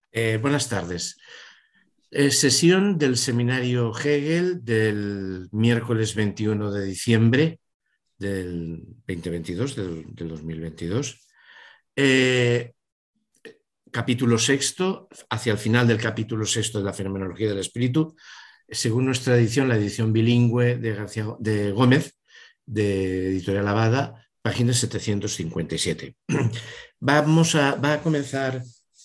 Buenas tardes. Sesión del seminario Hegel del miércoles 21 de diciembre del 2022, del 2022. Eh, Capítulo sexto, hacia el final del capítulo sexto de la Fenomenología del Espíritu, según nuestra edición, la edición bilingüe de Gómez, de Editorial Abada, página 757. Va a comenzar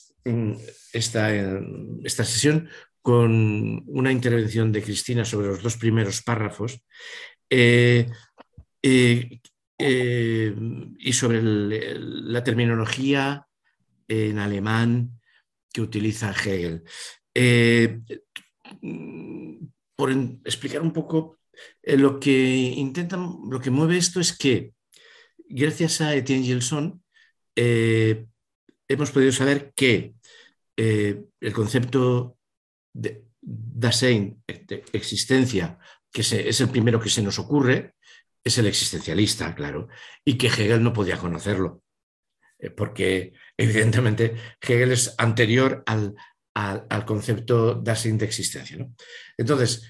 esta sesión con una intervención de Cristina sobre los dos primeros párrafos eh, eh, eh, y sobre la terminología en alemán que utiliza Hegel. Eh, por explicar un poco lo que mueve esto es que gracias a Etienne Gilson hemos podido saber que el concepto de Dasein, de existencia, es el primero que se nos ocurre, es el existencialista, claro, y que Hegel no podía conocerlo, porque evidentemente Hegel es anterior al concepto Dasein de existencia, ¿no? Entonces,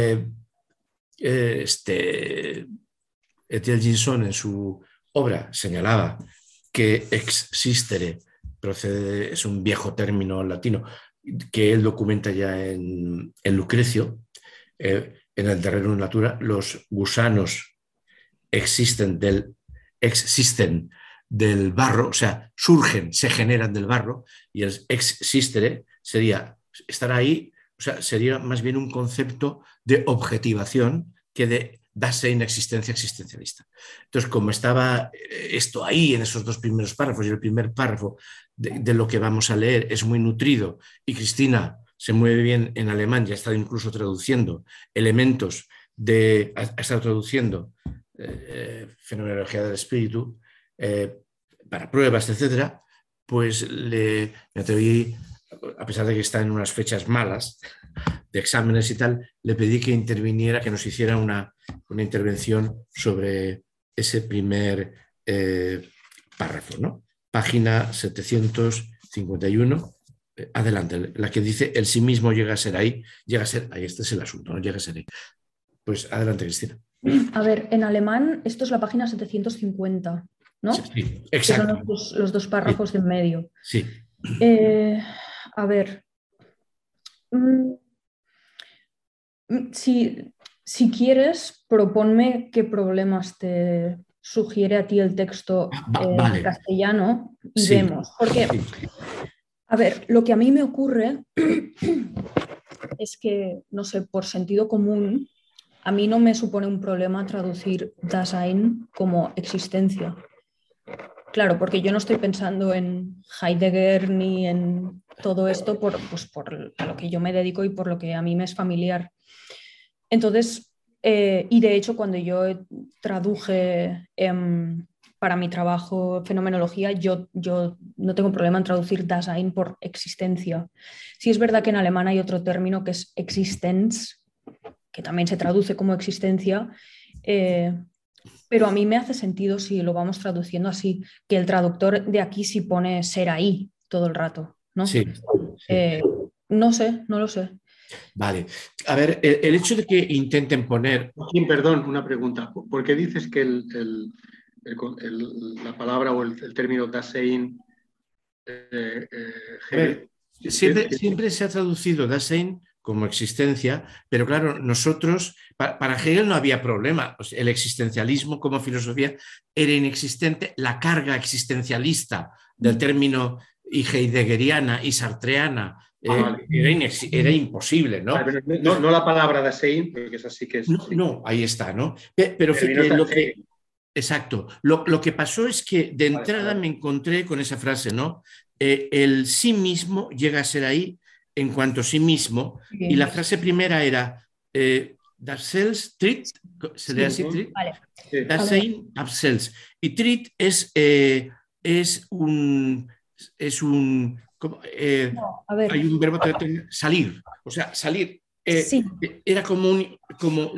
Etienne Gilson en su obra señalaba que existere es un viejo término latino que él documenta ya en Lucrecio. En el terreno natura, los gusanos existen del barro, o sea, surgen, se generan del barro, y el existere sería estar ahí, o sea, sería más bien un concepto de objetivación que de Dasein, existencia existencialista. Entonces, como estaba esto ahí en esos dos primeros párrafos, y el primer párrafo de lo que vamos a leer es muy nutrido, y Cristina se mueve bien en alemán, ya ha estado incluso traduciendo elementos ha estado traduciendo fenomenología del espíritu para pruebas, etcétera, pues me atreví, a pesar de que está en unas fechas malas de exámenes y tal, le pedí que interviniera, que nos hiciera una intervención sobre ese primer párrafo, ¿no? Página 751. Adelante, la que dice el sí mismo llega a ser ahí, este es el asunto, no llega a ser ahí. Pues adelante, Cristina. A ver, en alemán esto es la página 750, Sí, ¿no? sí, Que son exacto. los dos párrafos Sí, de en medio. sí. Eh, a ver, mm, si quieres, proponme qué problemas te sugiere a ti el texto en Vale, castellano y sí, vemos. Porque, sí. a ver, lo que a mí me ocurre es que, no sé, por sentido común, a mí no me supone un problema traducir Dasein como existencia. Claro, porque yo no estoy pensando en Heidegger ni en todo esto pues por lo que yo me dedico y por lo que a mí me es familiar. Entonces, y de hecho, cuando yo traduje para mi trabajo fenomenología, yo no tengo problema en traducir Dasein por existencia. Sí es verdad que en alemán hay otro término que es Existenz, que también se traduce como existencia, pero a mí me hace sentido si lo vamos traduciendo así, que el traductor de aquí sí pone ser ahí todo el rato, ¿no? Sí, sí. No sé, no lo sé. Vale. A ver, el hecho de que intenten poner. Joaquín, perdón, una pregunta. ¿Por qué dices que la palabra o el término Dasein A ver, Hegel? siempre se ha traducido Dasein como existencia, pero claro, nosotros, para Hegel no había problema. O sea, el existencialismo como filosofía era inexistente, la carga existencialista del término y heideggeriana y sartreana Vale. era imposible, ¿no? Vale, pero no la palabra Dasein, porque es así que es. No, Sí. no, ahí está, ¿no? Pero Término fíjate, Hegel. exacto, lo que pasó es que de Vale, entrada vale. me encontré con esa frase, ¿no? El sí mismo llega a ser ahí en cuanto a sí mismo, y la Sí, frase primera era das Selbst tritt, se lee sí, así, Ujú. tritt, vale. Sí. A das ver, Sein ab Selbst, y tritt es es un, no, a ver, hay un verbo salir, o sea, salir. sí, Era como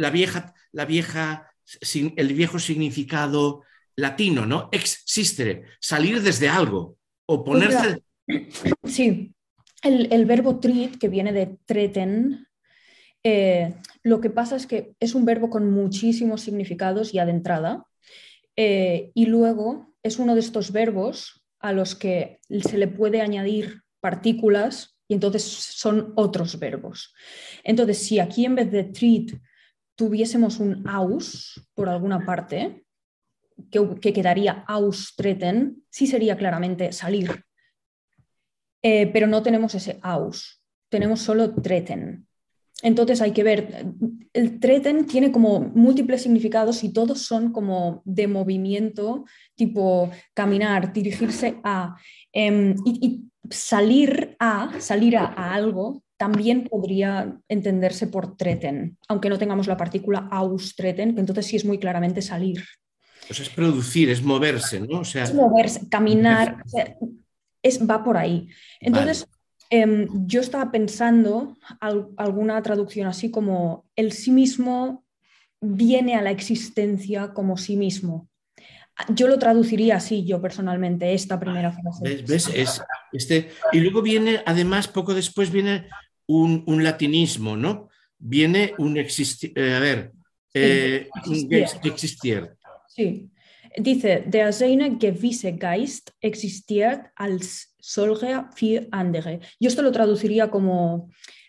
el viejo significado latino, ¿no? Existere, salir desde algo o pues mira, ponerse. sí, el verbo treat, que viene de treten, lo que pasa es que es un verbo con muchísimos significados ya de entrada, y luego es uno de estos verbos a los que se le puede añadir partículas y entonces son otros verbos. Entonces, si aquí en vez de treat tuviésemos un aus por alguna parte, que quedaría austreten, sí sería claramente salir. Pero no tenemos ese aus, tenemos solo treten. Entonces hay que ver, el treten tiene como múltiples significados y todos son como de movimiento, tipo caminar, dirigirse a, y salir a algo también podría entenderse por treten, aunque no tengamos la partícula austreten, que entonces sí es muy claramente salir. Pues es producir, es moverse, ¿no? O sea, Es moverse, caminar, o sea, va por ahí. Entonces, yo estaba pensando alguna traducción así como el sí mismo viene a la existencia como sí mismo. Yo lo traduciría así, yo personalmente, esta primera frase. ¿ves? Y luego viene, además, poco después viene un latinismo, ¿no? Viene un existir, Sí, un existía. existir. Sí. Dice, der seine gewisse Geist existiert als solcher für andere. Yo esto lo traduciría como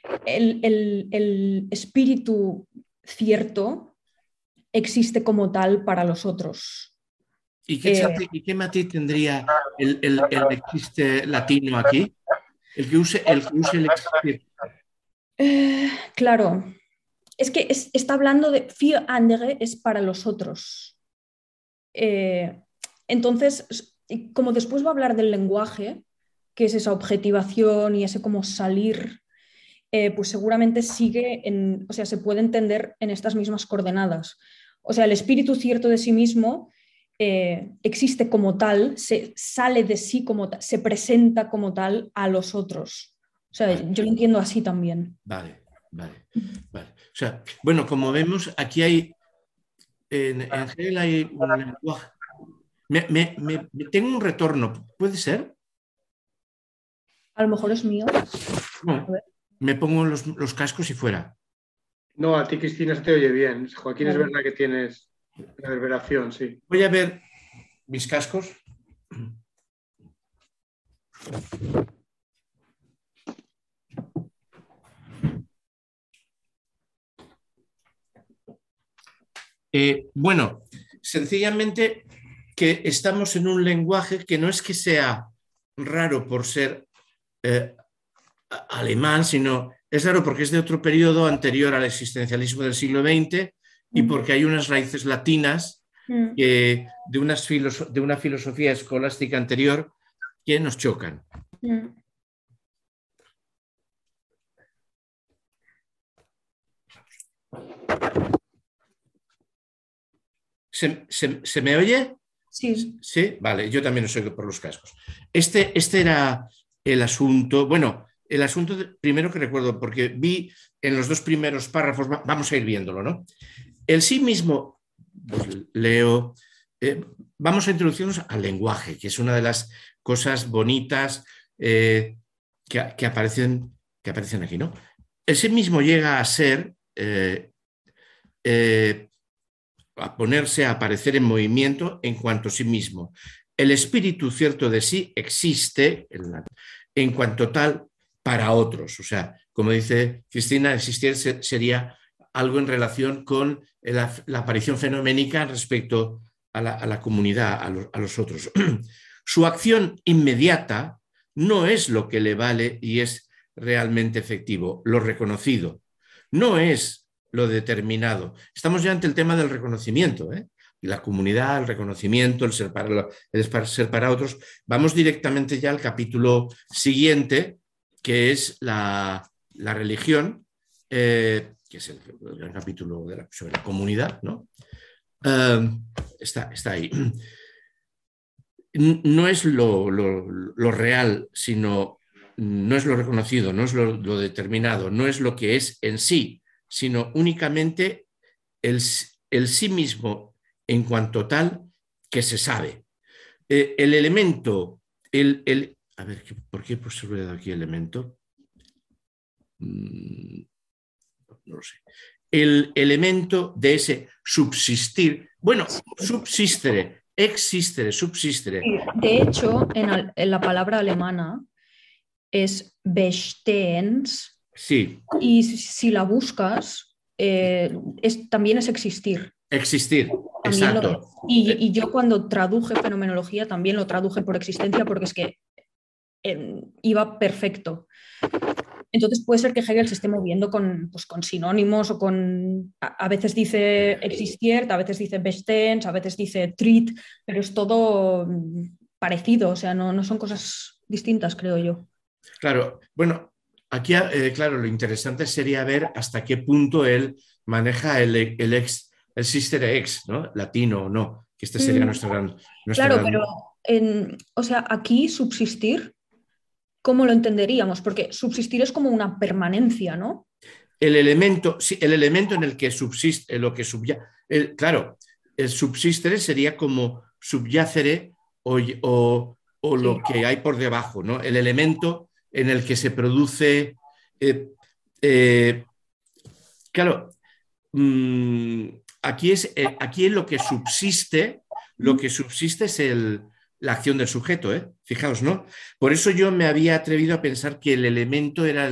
el espíritu cierto existe como tal para los otros. ¿Y qué matiz tendría el existe latino aquí? El que use el existir. Claro, es que está hablando de für andere es para los otros. Entonces, como después va a hablar del lenguaje, que es esa objetivación y ese como salir, pues seguramente sigue o sea, se puede entender en estas mismas coordenadas. O sea, el espíritu cierto de sí mismo existe como tal, se sale de sí como tal, se presenta como tal a los otros. O sea, Vale, yo lo entiendo así también. vale. O sea, bueno, como vemos, aquí hay, en Hegel hay un lenguaje. Tengo un retorno, ¿puede ser? A lo mejor es mío. A No, ver, me pongo los cascos y fuera. No, a ti, Cristina, se te oye bien. Joaquín, es vale. verdad que tienes reverberación, sí. Voy a ver mis cascos. Bueno, sencillamente que estamos en un lenguaje que no es que sea raro por ser eh, alemán, sino es raro porque es de otro periodo anterior al existencialismo del siglo XX y porque hay unas raíces latinas de una filosofía escolástica anterior que nos chocan. ¿Se me oye? Sí. Sí, vale, yo también os oigo por los cascos. Este era el asunto, bueno, el asunto primero que recuerdo, porque vi en los dos primeros párrafos, vamos a ir viéndolo, ¿no? El sí mismo, pues leo, vamos a introducirnos al lenguaje, que es una de las cosas bonitas que aparecen aquí, ¿no? El sí mismo llega a ser a ponerse, a aparecer en movimiento en cuanto a sí mismo. El espíritu cierto de sí existe en cuanto tal para otros. O sea, como dice Cristina, existir sería algo en relación con la aparición fenoménica respecto a la comunidad, a los otros. Su acción inmediata no es lo que le vale y es realmente efectivo, lo reconocido. No es lo determinado. Estamos ya ante el tema del reconocimiento, ¿eh? La comunidad, el reconocimiento, el ser para otros. Vamos directamente ya al capítulo siguiente, que es la religión, que es el gran capítulo sobre la comunidad, ¿no? Está ahí. No es lo real, sino no es lo reconocido, no es lo determinado, no es lo que es en sí, sino únicamente el sí mismo en cuanto tal que se sabe. El elemento, a ver, ¿por qué he puesto aquí elemento? no lo sé, el elemento de ese subsistir, bueno, subsistere, existere, subsistere. De hecho, en la palabra alemana es bestehens, Sí, y si la buscas, también es existir. existir, También exacto. y yo cuando traduje fenomenología también lo traduje por existencia porque es que iba perfecto. Entonces puede ser que Hegel se esté moviendo pues, con sinónimos o con... A veces dice existiert, a veces dice bestehens, a veces dice tritt, pero es todo parecido, o sea, no son cosas distintas, creo yo. Claro, bueno, aquí, claro, lo interesante sería ver hasta qué punto él maneja el sister ex, ¿no? Latino o no, que este sería nuestro Claro, gran... pero o sea, aquí subsistir, ¿cómo lo entenderíamos? Porque subsistir es como una permanencia, ¿no? El elemento, sí, el elemento en el que subsiste, lo que subyace, claro, el subsistere sería como subyacere o Sí. lo que hay por debajo, ¿no? El elemento en el que se produce, eh, eh, claro, aquí lo que subsiste es la acción del sujeto, ¿eh? Fijaos, ¿no? Por eso yo me había atrevido a pensar que el elemento era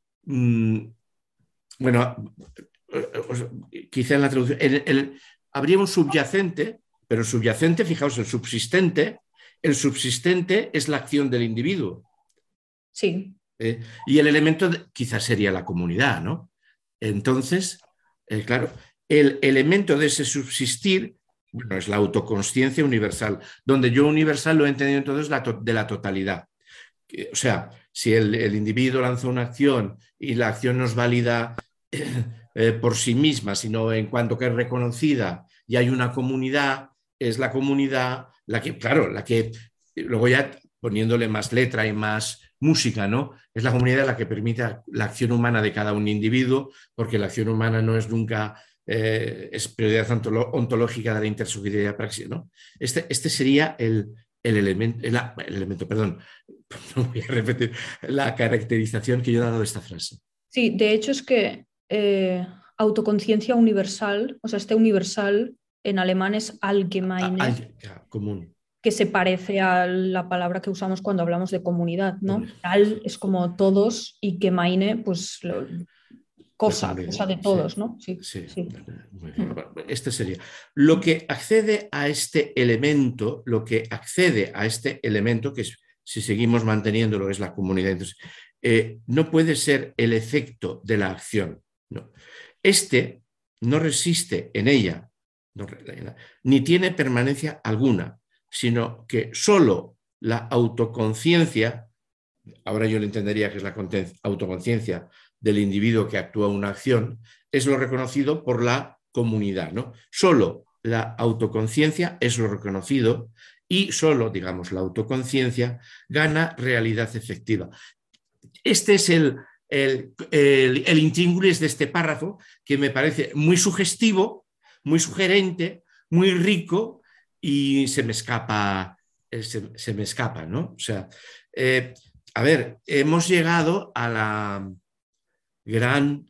bueno, quizá en la traducción, habría un subyacente, pero el subyacente, fijaos, el subsistente es la acción del individuo. Sí. Y el elemento quizás sería la comunidad, ¿no? Entonces, claro, el elemento de ese subsistir, bueno, es la autoconsciencia universal, donde yo universal lo he entendido entonces de la totalidad. O sea, si el individuo lanza una acción y la acción no es válida por sí misma, sino en cuanto que es reconocida y hay una comunidad, es la comunidad la que, claro, la que, luego ya poniéndole más letra y más música, ¿no? Es la comunidad la que permite la acción humana de cada un individuo, porque la acción humana no es nunca, es prioridad ontológica de la intersubjetividad praxis, ¿no? Este sería el elemento, perdón, no voy a repetir, la caracterización que yo he dado de esta frase. Sí, de hecho es que autoconciencia universal, o sea, este universal en alemán es allgemeine, Común. que se parece a la palabra que usamos cuando hablamos de comunidad, ¿no? Al es como todos y gemeine, pues cosa de todos, sí, ¿no? Sí, sí, sí. muy bien. Bueno, este sería. Lo que accede a este elemento, que es, si seguimos manteniendo lo que es la comunidad, entonces, no puede ser el efecto de la acción. No. Este no resiste en ella, ni tiene permanencia alguna, sino que solo la autoconciencia, ahora yo le entendería que es la autoconciencia del individuo que actúa una acción, es lo reconocido por la comunidad, ¿no? Solo la autoconciencia es lo reconocido y solo, digamos, la autoconciencia gana realidad efectiva. Este es el intríngulis de este párrafo que me parece muy sugestivo, muy sugerente, muy rico y se me escapa, ¿no? O sea, a ver, hemos llegado a la gran...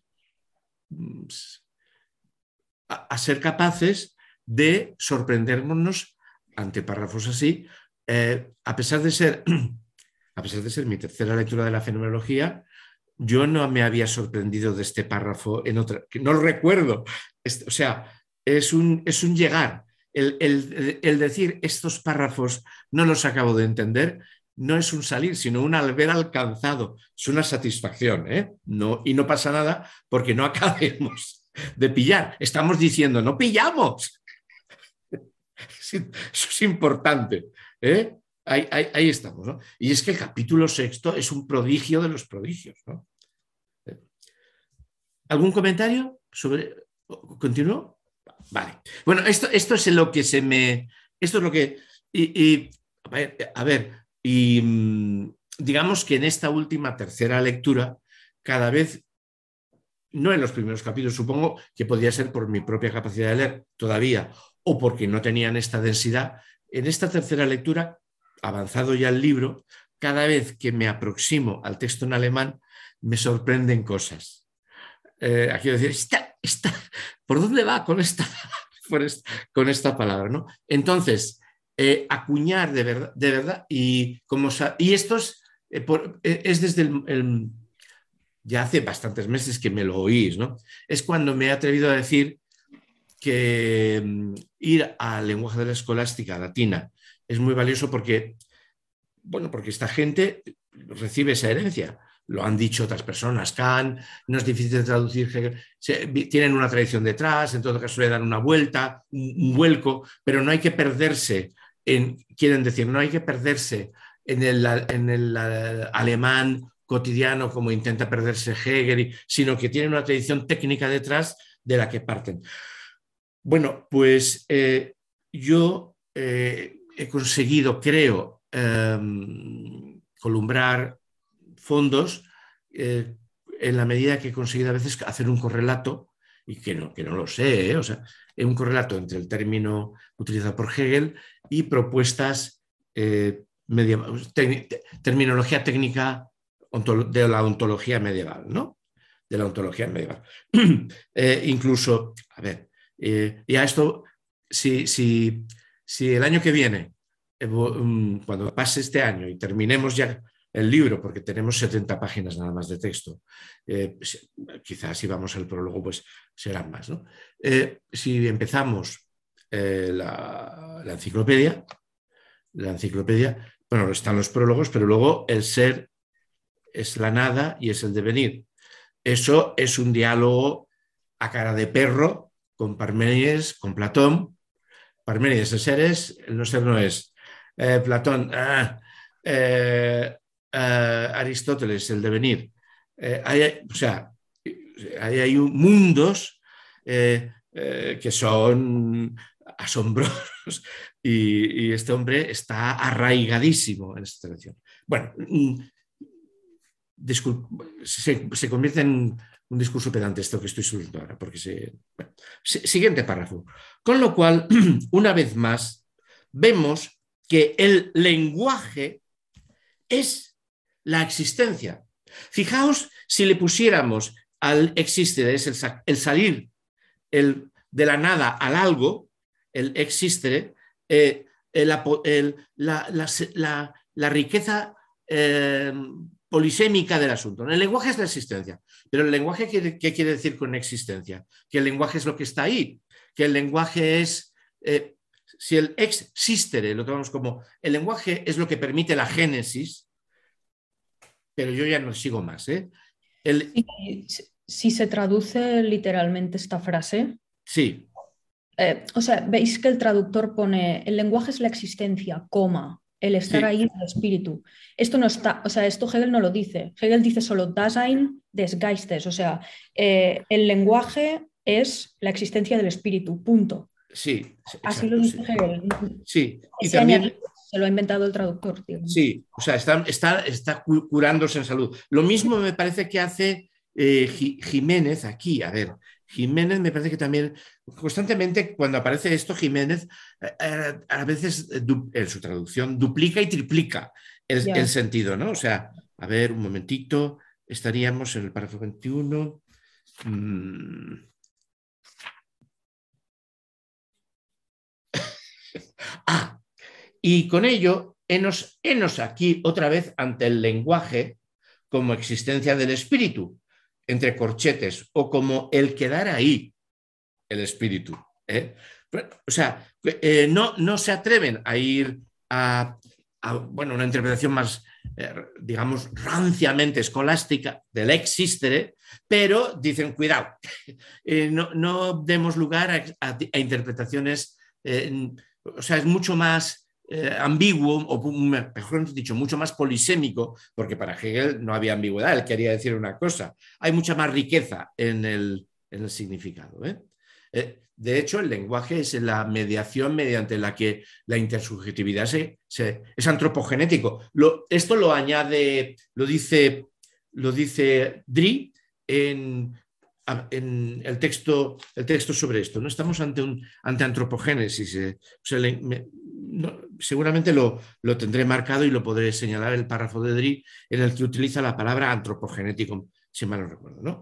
a ser capaces de sorprendernos ante párrafos así, a pesar de ser mi tercera lectura de la fenomenología, yo no me había sorprendido de este párrafo en otra, que no lo recuerdo. O sea, es un llegar. El decir estos párrafos no los acabo de entender, no es un salir, sino un haber alcanzado. Es una satisfacción, ¿eh? No, y no pasa nada porque no acabemos de pillar. Estamos diciendo, no pillamos. Eso es importante, ¿eh? Ahí estamos, ¿no? Y es que el capítulo sexto es un prodigio de los prodigios, ¿no? ¿Algún comentario sobre? ¿Continúo? Vale. Bueno, esto es lo que se me... Esto es lo que... a ver, digamos que en esta última tercera lectura, cada vez, no en los primeros capítulos, supongo que podría ser por mi propia capacidad de leer todavía, o porque no tenían esta densidad, en esta tercera lectura, avanzado ya el libro, cada vez que me aproximo al texto en alemán, me sorprenden cosas. Aquí decir, ¿por dónde va con con esta palabra? ¿No? Entonces, acuñar de verdad y esto es desde ya hace bastantes meses que me lo oís, ¿no? Es cuando me he atrevido a decir que ir al lenguaje de la escolástica latina es muy valioso porque, bueno, porque esta gente recibe esa herencia. Lo han dicho otras personas, Kant, no es difícil de traducir, tienen una tradición detrás, en todo caso le dan una vuelta, un vuelco, pero no hay que perderse quieren decir, no hay que perderse en el alemán cotidiano como intenta perderse Hegel, sino que tienen una tradición técnica detrás de la que parten. Bueno, pues yo he conseguido, creo, columbrar fondos en la medida que he conseguido a veces hacer un correlato, y que no lo sé, o sea, un correlato entre el término utilizado por Hegel y propuestas terminología técnica de la ontología medieval, ¿no? De la ontología medieval. Incluso, a ver, y a esto, si el año que viene, cuando pase este año y terminemos ya el libro, porque tenemos 70 páginas nada más de texto, quizás si vamos al prólogo, pues serán más, ¿no? Si empezamos la enciclopedia, bueno, están los prólogos, pero luego el ser es la nada y es el devenir. Eso es un diálogo a cara de perro con Parménides, con Platón. Parménides, el ser es, el no ser no es. Platón, Aristóteles, el devenir. O sea, hay mundos que son asombrosos y este hombre está arraigadísimo en esta tradición. Bueno, se convierte en un discurso pedante esto que estoy subiendo ahora, porque siguiente párrafo. Con lo cual, una vez más, vemos que el lenguaje es la existencia. Fijaos si le pusiéramos al existere, es el salir de la nada al algo, el existere, la riqueza polisémica del asunto. El lenguaje es la existencia, pero el lenguaje, ¿qué quiere decir con existencia? Que el lenguaje es lo que está ahí, que el lenguaje es, si el existere lo tomamos como, el lenguaje es lo que permite la génesis, pero yo ya no sigo más. Si se traduce literalmente esta frase, sí. O sea, veis que el traductor pone, el lenguaje es la existencia, coma, el estar ahí del espíritu. Esto no está, o sea, esto Hegel no lo dice. Hegel dice solo Dasein des Geistes, o sea, el lenguaje es la existencia del espíritu, punto. Sí, exacto, así lo dice Hegel. Sí, y también se lo ha inventado el traductor, digamos. Sí, o sea, está curándose en salud. Lo mismo me parece que hace Jiménez aquí. A ver, Jiménez me parece que también, constantemente cuando aparece esto, Jiménez a veces en su traducción duplica y triplica el sentido, ¿no? O sea, a ver, un momentito, estaríamos en el párrafo 21. Y con ello, henos aquí otra vez ante el lenguaje como existencia del espíritu, entre corchetes, o como el quedar ahí, el espíritu. O sea, no se atreven a ir a una interpretación más, digamos, ranciamente escolástica del existere, pero dicen, cuidado, no demos lugar a interpretaciones, o sea, es mucho más ambiguo, o mejor dicho, mucho más polisémico, porque para Hegel no había ambigüedad, él quería decir una cosa. Hay mucha más riqueza en el significado. De hecho, el lenguaje es la mediación mediante la que la intersubjetividad es antropogenético. Esto lo añade, lo dice Drie en el texto sobre esto. No estamos ante antropogénesis. O sea, seguramente lo tendré marcado y lo podré señalar el párrafo de Drie en el que utiliza la palabra antropogenético, si mal no recuerdo, ¿no?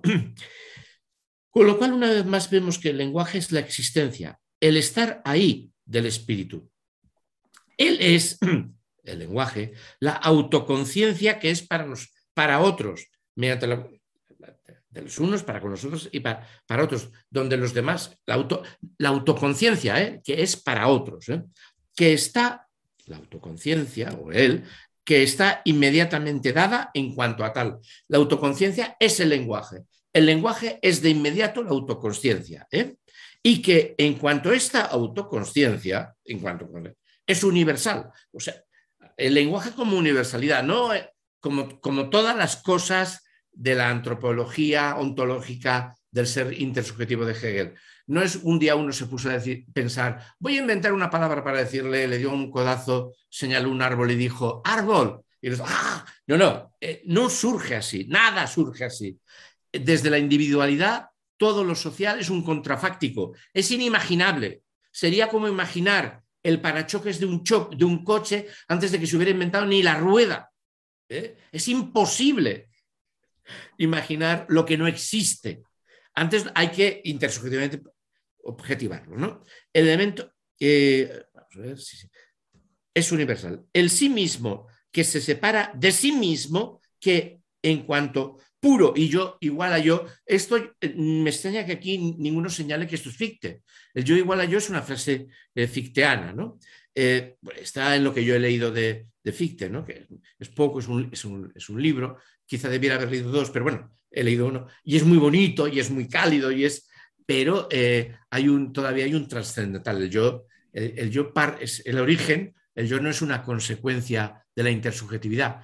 Con lo cual, una vez más, vemos que el lenguaje es la existencia, el estar ahí del espíritu. Él es, el lenguaje, la autoconciencia que es para otros, mediante de los unos para con nosotros y para otros, donde los demás, la autoconciencia, que es para otros, que está, la autoconciencia o él, que está inmediatamente dada en cuanto a tal. La autoconciencia es el lenguaje es de inmediato la autoconsciencia, y que en cuanto a esta autoconsciencia, es universal, o sea, el lenguaje como universalidad, no como todas las cosas de la antropología ontológica del ser intersubjetivo de Hegel. No es un día uno se puso a pensar, voy a inventar una palabra para decirle, le dio un codazo, señaló un árbol y dijo, árbol. Y los, ¡ah! No surge así, nada surge así. Desde la individualidad, todo lo social es un contrafáctico, es inimaginable. Sería como imaginar el parachoques de un coche antes de que se hubiera inventado ni la rueda. Es imposible imaginar lo que no existe. Antes hay que intersubjetivamente objetivarlo, ¿no? El elemento vamos a ver, sí. Es universal. El sí mismo que se separa de sí mismo, que en cuanto puro y yo igual a yo, esto me extraña que aquí ninguno señale que esto es ficte. El yo igual a yo es una frase ficteana, ¿no? Está en lo que yo he leído de Fichte, ¿no? Que es poco, es un libro, quizá debiera haber leído dos, pero bueno, he leído uno, y es muy bonito, y es muy cálido, pero todavía hay un trascendental. El yo es el origen, el yo no es una consecuencia de la intersubjetividad.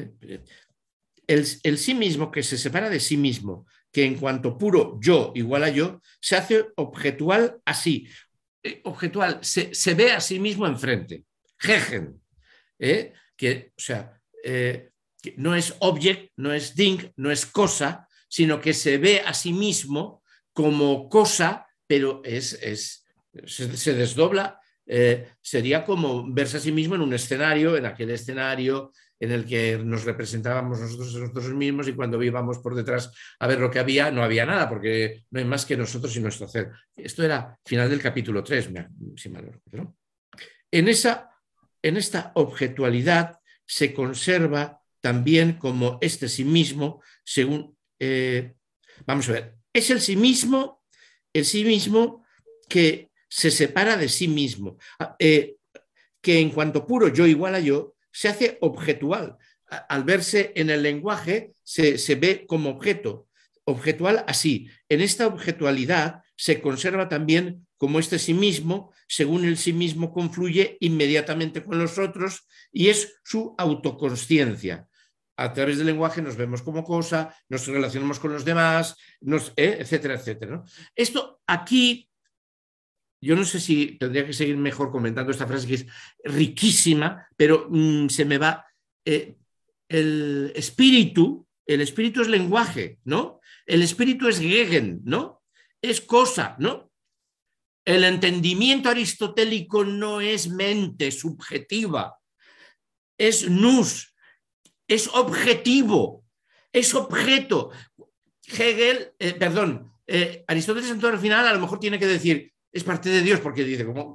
El sí mismo que se separa de sí mismo, que en cuanto puro yo igual a yo, se hace objetual así. Objetual, se ve a sí mismo enfrente. Gegen, que no es object, no es ding, no es cosa, sino que se ve a sí mismo como cosa, pero se desdobla. Sería como verse a sí mismo en un escenario, en aquel escenario en el que nos representábamos nosotros mismos, y cuando íbamos por detrás a ver lo que había, no había nada, porque no hay más que nosotros y nuestro hacer. Esto era final del capítulo 3, si mal no recuerdo, ¿no? En esta objetualidad se conserva también como este sí mismo, según, vamos a ver, es el sí mismo que se separa de sí mismo, que en cuanto puro yo igual a yo, se hace objetual. Al verse en el lenguaje, se ve como objetual así. En esta objetualidad se conserva también como este sí mismo, según el sí mismo confluye inmediatamente con los otros, y es su autoconsciencia. A través del lenguaje nos vemos como cosa, nos relacionamos con los demás, etcétera, etcétera, ¿no? Esto aquí, yo no sé si tendría que seguir mejor comentando esta frase que es riquísima, pero se me va. El espíritu es lenguaje, ¿no? El espíritu es Gegen, ¿no? Es cosa, ¿no? El entendimiento aristotélico no es mente subjetiva, es nous, es objetivo, es objeto. Aristóteles entonces al final a lo mejor tiene que decir, es parte de Dios, porque dice, como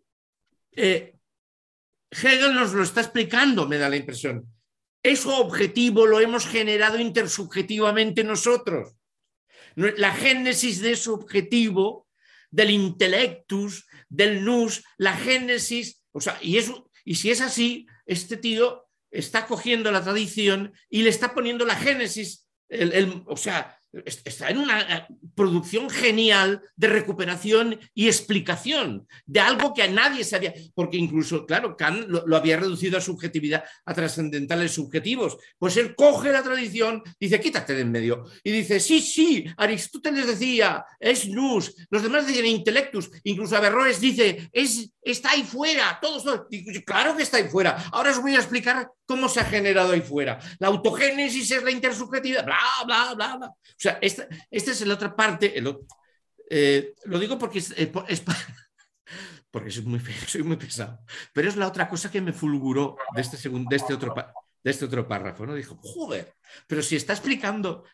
Hegel nos lo está explicando, me da la impresión. Eso objetivo lo hemos generado intersubjetivamente nosotros. La génesis de ese objetivo, del intellectus, del nous, la génesis, o sea, y si es así, este tío está cogiendo la tradición y le está poniendo la génesis, o sea, está en una producción genial de recuperación y explicación de algo que a nadie se había, porque incluso, claro, Kant lo había reducido a subjetividad, a trascendentales subjetivos. Pues él coge la tradición, dice, quítate de en medio, y dice, sí, Aristóteles decía, es nous, los demás decían intellectus, incluso Averroes dice, está ahí fuera, todos. Claro que está ahí fuera. Ahora os voy a explicar cómo se ha generado ahí fuera. La autogénesis es la intersubjetividad, bla, bla, bla, bla. O sea, esta es la otra parte. Lo digo porque porque soy muy pesado. Pero es la otra cosa que me fulguró de este otro párrafo, ¿no? Dijo, joder, pero si está explicando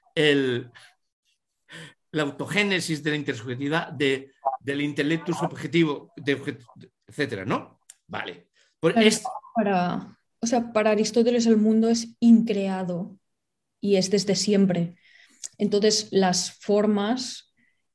la autogénesis de la intersubjetividad, del intelecto subjetivo, etcétera, ¿no? Vale. O sea, para Aristóteles el mundo es increado y es desde siempre. Entonces, las formas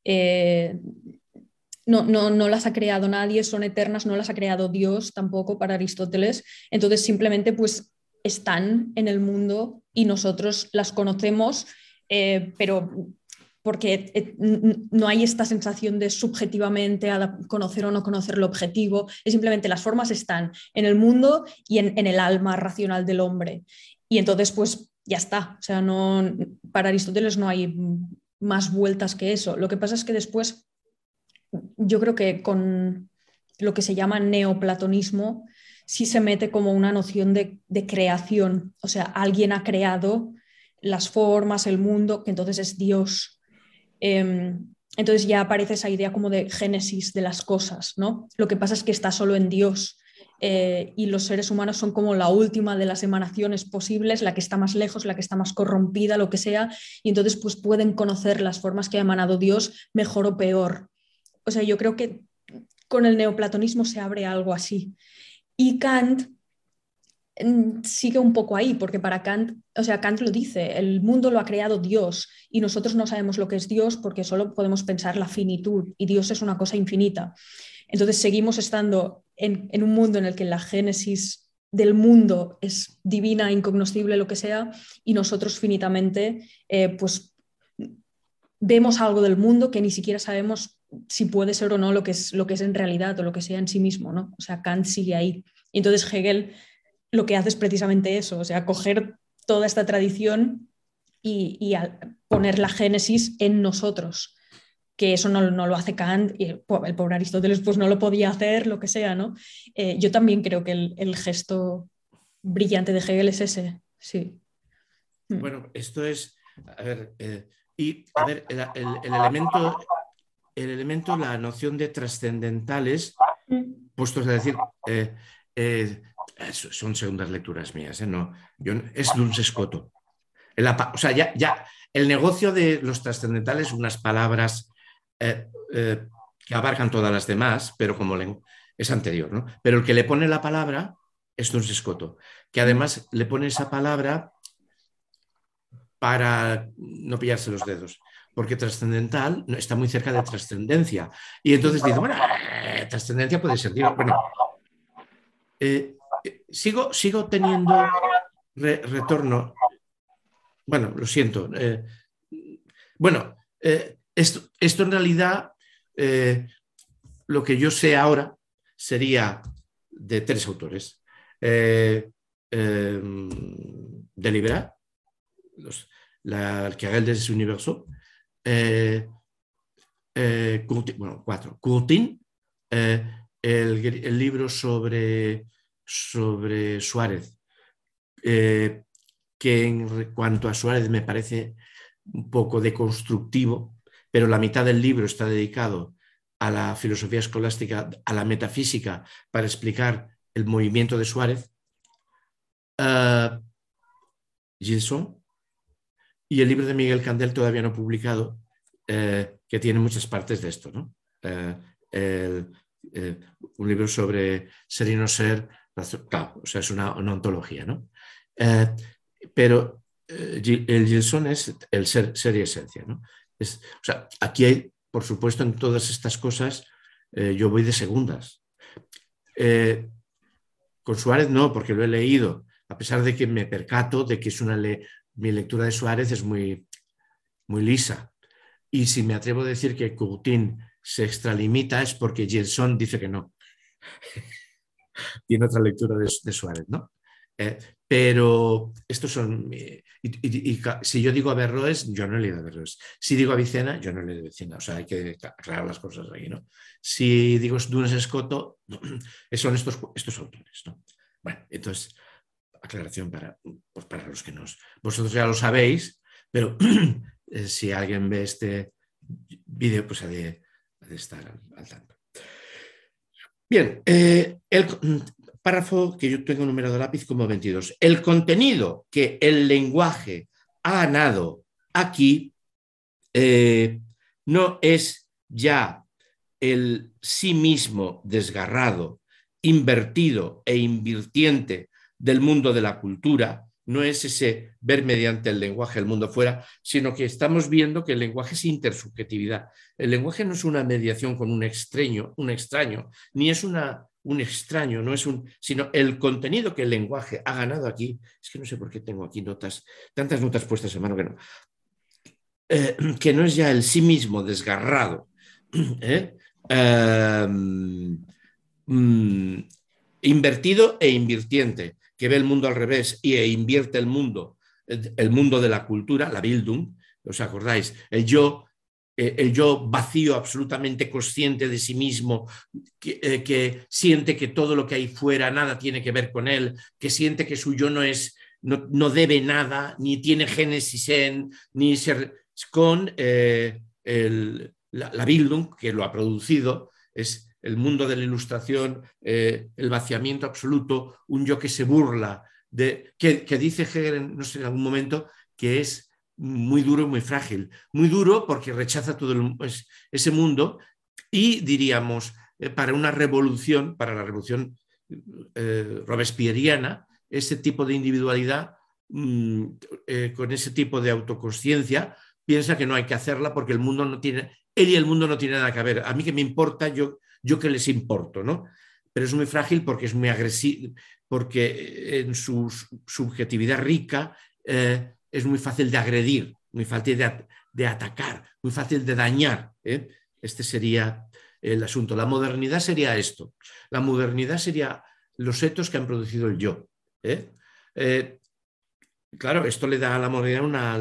no las ha creado nadie, son eternas, no las ha creado Dios tampoco para Aristóteles. Entonces, simplemente pues están en el mundo y nosotros las conocemos, pero porque no hay esta sensación de subjetivamente conocer o no conocer lo objetivo, es simplemente las formas están en el mundo y en el alma racional del hombre. Y entonces, pues ya está. O sea, para Aristóteles no hay más vueltas que eso. Lo que pasa es que después, yo creo que con lo que se llama neoplatonismo, sí se mete como una noción de creación. O sea, alguien ha creado las formas, el mundo, que entonces es Dios. Entonces ya aparece esa idea como de génesis de las cosas, ¿no? Lo que pasa es que está solo en Dios. Y los seres humanos son como la última de las emanaciones posibles, la que está más lejos, la que está más corrompida, lo que sea, y entonces pues pueden conocer las formas que ha emanado Dios mejor o peor. O sea, yo creo que con el neoplatonismo se abre algo así. Y Kant sigue un poco ahí, porque para Kant, o sea, Kant lo dice, el mundo lo ha creado Dios y nosotros no sabemos lo que es Dios porque solo podemos pensar la finitud y Dios es una cosa infinita. Entonces seguimos estando en un mundo en el que la génesis del mundo es divina, incognoscible, lo que sea, y nosotros finitamente pues vemos algo del mundo que ni siquiera sabemos si puede ser o no lo que es en realidad o lo que sea en sí mismo, ¿no? O sea, Kant sigue ahí. Y entonces Hegel lo que hace es precisamente eso, o sea, coger toda esta tradición y poner la génesis en nosotros, que eso no lo hace Kant y el pobre Aristóteles pues no lo podía hacer, lo que sea, ¿no? Yo también creo que el gesto brillante de Hegel es ese, sí. Bueno, esto es, a ver, a ver, el elemento, la noción de trascendentales, puestos a decir, son segundas lecturas mías, no, es Duns Scoto. O sea, ya el negocio de los trascendentales, unas palabras que abarcan todas las demás, pero como es anterior, ¿no? Pero el que le pone la palabra es Duns Scoto, que además le pone esa palabra para no pillarse los dedos, porque trascendental está muy cerca de trascendencia. Y entonces dice, bueno, trascendencia puede ser Dios. Bueno, sigo teniendo retorno. Bueno, lo siento. Bueno, esto en realidad, lo que yo sé ahora sería de tres autores. Deliberat, la Querelle des Universaux, bueno, cuatro. Courtine, el libro sobre Suárez, que en cuanto a Suárez me parece un poco deconstructivo, pero la mitad del libro está dedicado a la filosofía escolástica, a la metafísica, para explicar el movimiento de Suárez. Gilson, y el libro de Miguel Candel todavía no publicado, que tiene muchas partes de esto, ¿no? Un libro sobre ser y no ser, claro, o sea, es una ontología, ¿no? Pero el Gilson es el ser y esencia, ¿no? O sea, aquí hay, por supuesto, en todas estas cosas, yo voy de segundas. Con Suárez no, porque lo he leído, a pesar de que me percato de que es mi lectura de Suárez es muy, muy lisa. Y si me atrevo a decir que Courtine se extralimita es porque Gilson dice que no. Tiene otra lectura de Suárez, ¿no? Pero estos son... Y si yo digo Averroes, yo no he leído Averroes. Si digo Avicena, yo no he leído Avicena. O sea, hay que aclarar las cosas ahí, ¿no? Si digo Duns Scoto, son estos autores, ¿no? Bueno, entonces, aclaración para los que vosotros ya lo sabéis, pero si alguien ve este vídeo, pues ha de estar al tanto. Bien, el párrafo que yo tengo numerado a lápiz como 22. El contenido que el lenguaje ha ganado aquí no es ya el sí mismo desgarrado, invertido e invirtiente del mundo de la cultura, no es ese ver mediante el lenguaje el mundo fuera, sino que estamos viendo que el lenguaje es intersubjetividad. El lenguaje no es una mediación con un extraño, ni es un extraño, no es sino el contenido que el lenguaje ha ganado aquí. Es que no sé por qué tengo aquí notas, tantas notas puestas en mano que no es ya el sí mismo desgarrado, ¿eh? Invertido e invirtiente, que ve el mundo al revés e invierte el mundo de la cultura, la Bildung, ¿os acordáis? El yo vacío, absolutamente consciente de sí mismo, que siente que todo lo que hay fuera nada tiene que ver con él, que siente que su yo no debe nada, ni tiene génesis ni ser con la Bildung, que lo ha producido, es el mundo de la ilustración, el vaciamiento absoluto, un yo que se burla, que dice Hegel, no sé, en algún momento, que es muy duro y muy frágil. Muy duro porque rechaza todo ese mundo y, diríamos, para la revolución robespierriana, ese tipo de individualidad, con ese tipo de autoconsciencia, piensa que no hay que hacerla porque el mundo no tiene, él y el mundo no tienen nada que ver. A mí que me importa, yo que les importo, ¿no? Pero es muy frágil porque es muy agresivo, porque en su subjetividad rica es muy fácil de agredir, muy fácil de atacar, muy fácil de dañar. Este sería el asunto. La modernidad sería esto. La modernidad sería los etos que han producido el yo. Claro, esto le da a la modernidad una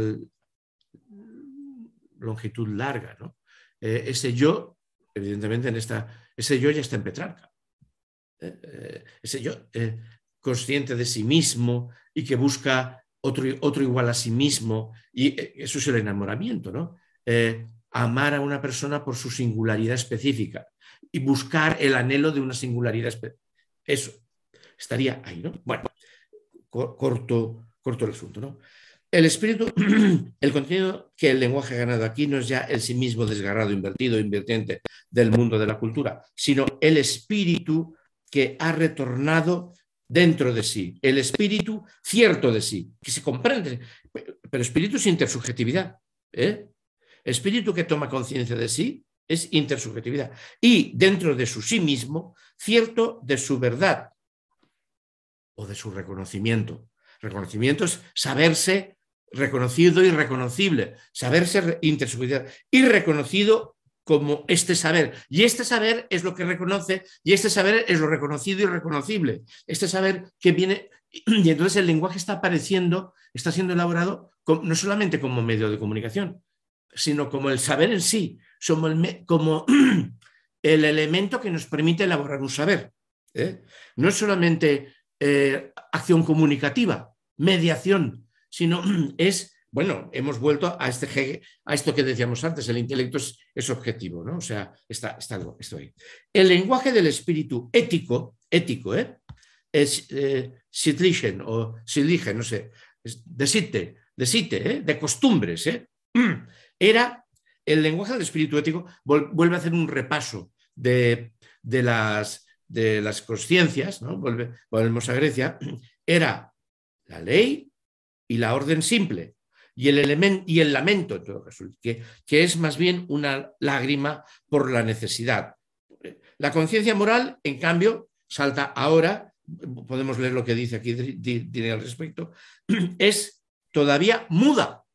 longitud larga, ¿no? Ese yo, evidentemente, ese yo ya está en Petrarca. Ese yo consciente de sí mismo y que busca otro igual a sí mismo, y eso es el enamoramiento, ¿no? Amar a una persona por su singularidad específica y buscar el anhelo de una singularidad específica. Eso estaría ahí, ¿no? Bueno, corto el asunto, ¿no? El espíritu, el contenido que el lenguaje ha ganado aquí no es ya el sí mismo desgarrado, invertido, invirtiente del mundo de la cultura, sino el espíritu que ha retornado dentro de sí, el espíritu cierto de sí, que se comprende, pero espíritu es intersubjetividad. Espíritu que toma conciencia de sí es intersubjetividad y dentro de su sí mismo, cierto de su verdad o de su reconocimiento. Reconocimiento es saberse reconocido y reconocible, saberse intersubjetividad y reconocido como este saber. Y este saber es lo que reconoce, y este saber es lo reconocido y reconocible. Este saber que viene, y entonces el lenguaje está apareciendo, está siendo elaborado no solamente como medio de comunicación, sino como el saber en sí, como el elemento que nos permite elaborar un saber. No es solamente acción comunicativa, mediación, sino es, bueno, hemos vuelto a esto que decíamos antes, el intelecto es objetivo, ¿no? O sea, está esto ahí. El lenguaje del espíritu ético, es Sittlichen o Sittlichen, no sé, de Sitte, de costumbres, era el lenguaje del espíritu ético, vuelve a hacer un repaso de las consciencias, ¿no? Volvemos a Grecia, era la ley y la orden simple, y el lamento, en todo caso, que es más bien una lágrima por la necesidad. La conciencia moral, en cambio, salta ahora, podemos leer lo que dice aquí Dine al respecto, es todavía muda.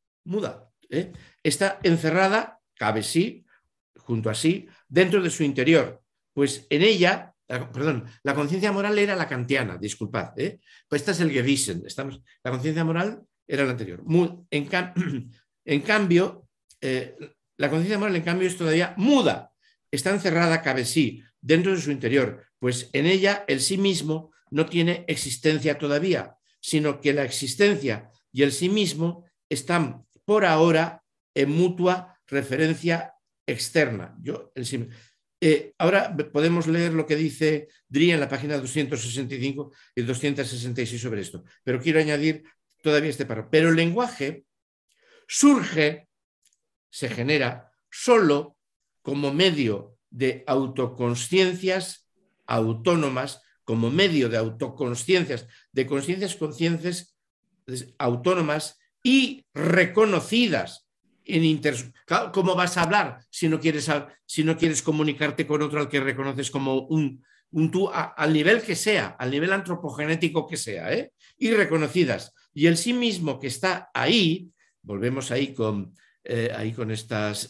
Está encerrada, cabe sí, junto a sí, dentro de su interior, pues en ella, la conciencia moral era la kantiana, disculpad, pues esta es el Gewissen, la conciencia moral era la anterior. En cambio, la conciencia moral, en cambio, es todavía muda, está encerrada, cabe sí, dentro de su interior, pues en ella el sí mismo no tiene existencia todavía, sino que la existencia y el sí mismo están por ahora en mutua referencia externa. Ahora podemos leer lo que dice Drie en la página 265 y 266 sobre esto, pero quiero añadir todavía este párrafo. Pero el lenguaje surge, se genera solo como medio de autoconsciencias autónomas, como medio de autoconsciencias, de conciencias autónomas y reconocidas. ¿Cómo vas a hablar si no quieres comunicarte con otro al que reconoces como un tú al nivel que sea, al nivel antropogenético que sea, y reconocidas? Y el sí mismo que está ahí, volvemos ahí con estas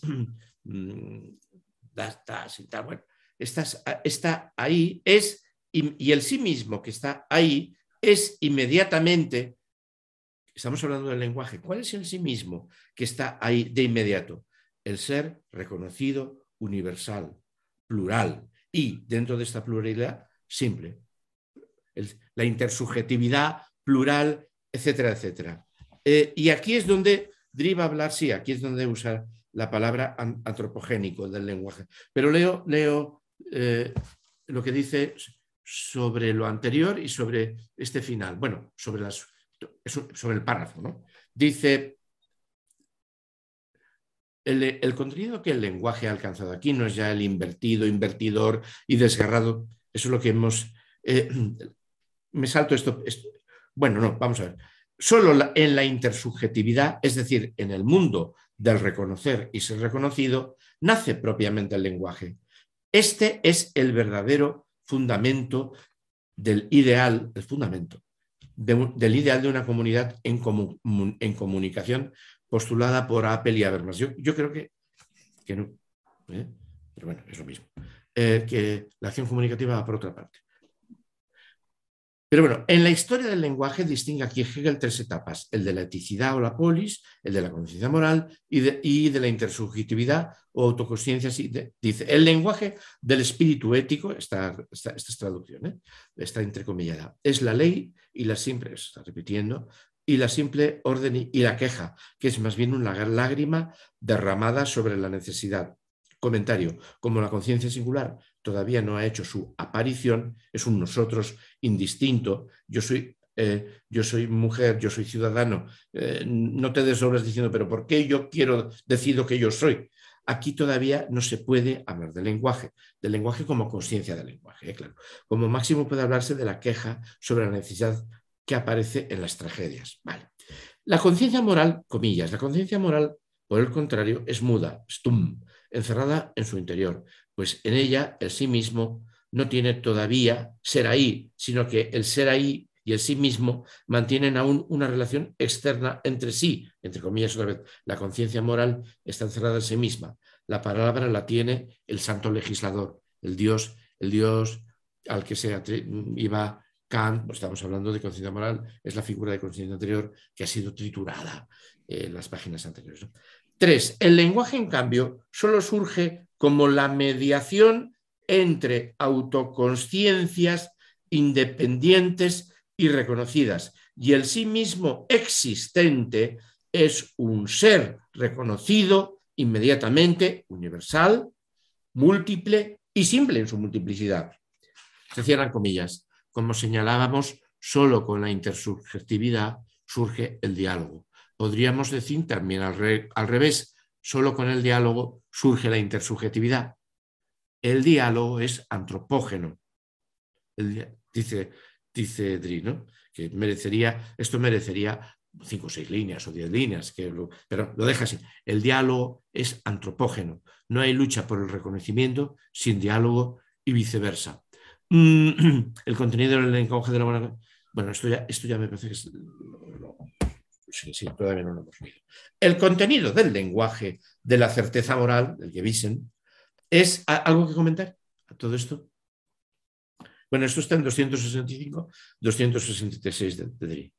datas y tal, bueno, está ahí, y el sí mismo que está ahí es inmediatamente. Estamos hablando del lenguaje. ¿Cuál es el sí mismo que está ahí de inmediato? El ser reconocido, universal, plural. Y dentro de esta pluralidad, simple. La intersubjetividad plural, etcétera, etcétera. Y aquí es donde Drie va a hablar, sí, aquí es donde usa la palabra antropogénico del lenguaje. Pero leo lo que dice sobre lo anterior y sobre este final. Bueno, sobre el párrafo, ¿no? Dice, el contenido que el lenguaje ha alcanzado aquí no es ya el invertido, invertidor y desgarrado. Eso es lo que hemos... me salto esto. Bueno, no, vamos a ver. Solo en la intersubjetividad, es decir, en el mundo del reconocer y ser reconocido, nace propiamente el lenguaje. Este es el verdadero fundamento del ideal, el fundamento del ideal de una comunidad en comunicación postulada por Apple y Habermas. Yo creo que no, pero bueno, es lo mismo. Que la acción comunicativa va por otra parte. Pero bueno, en la historia del lenguaje distingue aquí Hegel tres etapas: el de la eticidad o la polis, el de la conciencia moral y de la intersubjetividad o autoconsciencia. Dice, el lenguaje del espíritu ético, esta es traducción, está entrecomillada, es la ley y la simple, está repitiendo, y la simple orden y la queja, que es más bien una lágrima derramada sobre la necesidad. Comentario, como la conciencia singular todavía no ha hecho su aparición, es un nosotros indistinto. Yo soy mujer, yo soy ciudadano, no te desobras diciendo, pero ¿por qué yo decido que yo soy? Aquí todavía no se puede hablar del lenguaje como conciencia del lenguaje, claro. Como máximo puede hablarse de la queja sobre la necesidad que aparece en las tragedias. Vale. La conciencia moral, comillas, la conciencia moral, por el contrario, es muda, stum, encerrada en su interior, pues en ella el sí mismo no tiene todavía ser ahí, sino que el ser ahí y el sí mismo mantienen aún una relación externa entre sí, entre comillas otra vez. La conciencia moral está encerrada en sí misma. La palabra la tiene el santo legislador, el Dios al que se iba Kant. Pues estamos hablando de conciencia moral, es la figura de conciencia anterior que ha sido triturada en las páginas anteriores, ¿no? 3. El lenguaje, en cambio, solo surge como la mediación entre autoconsciencias independientes y reconocidas, y el sí mismo existente es un ser reconocido inmediatamente, universal, múltiple y simple en su multiplicidad. Se cierran comillas. Como señalábamos, solo con la intersubjetividad surge el diálogo. Podríamos decir también al revés, solo con el diálogo surge la intersubjetividad. El diálogo es antropógeno. Dice Drie, ¿no? Que esto merecería 5 o 6 líneas o 10 líneas, pero lo deja así. El diálogo es antropógeno. No hay lucha por el reconocimiento sin diálogo y viceversa. El contenido del lenguaje de la moral. Bueno, esto ya me parece que es... Sí, todavía no lo hemos leído. El contenido del lenguaje de la certeza moral, del Gewissen, ¿es algo que comentar a todo esto? Bueno, esto está en 265, 266 de Drie.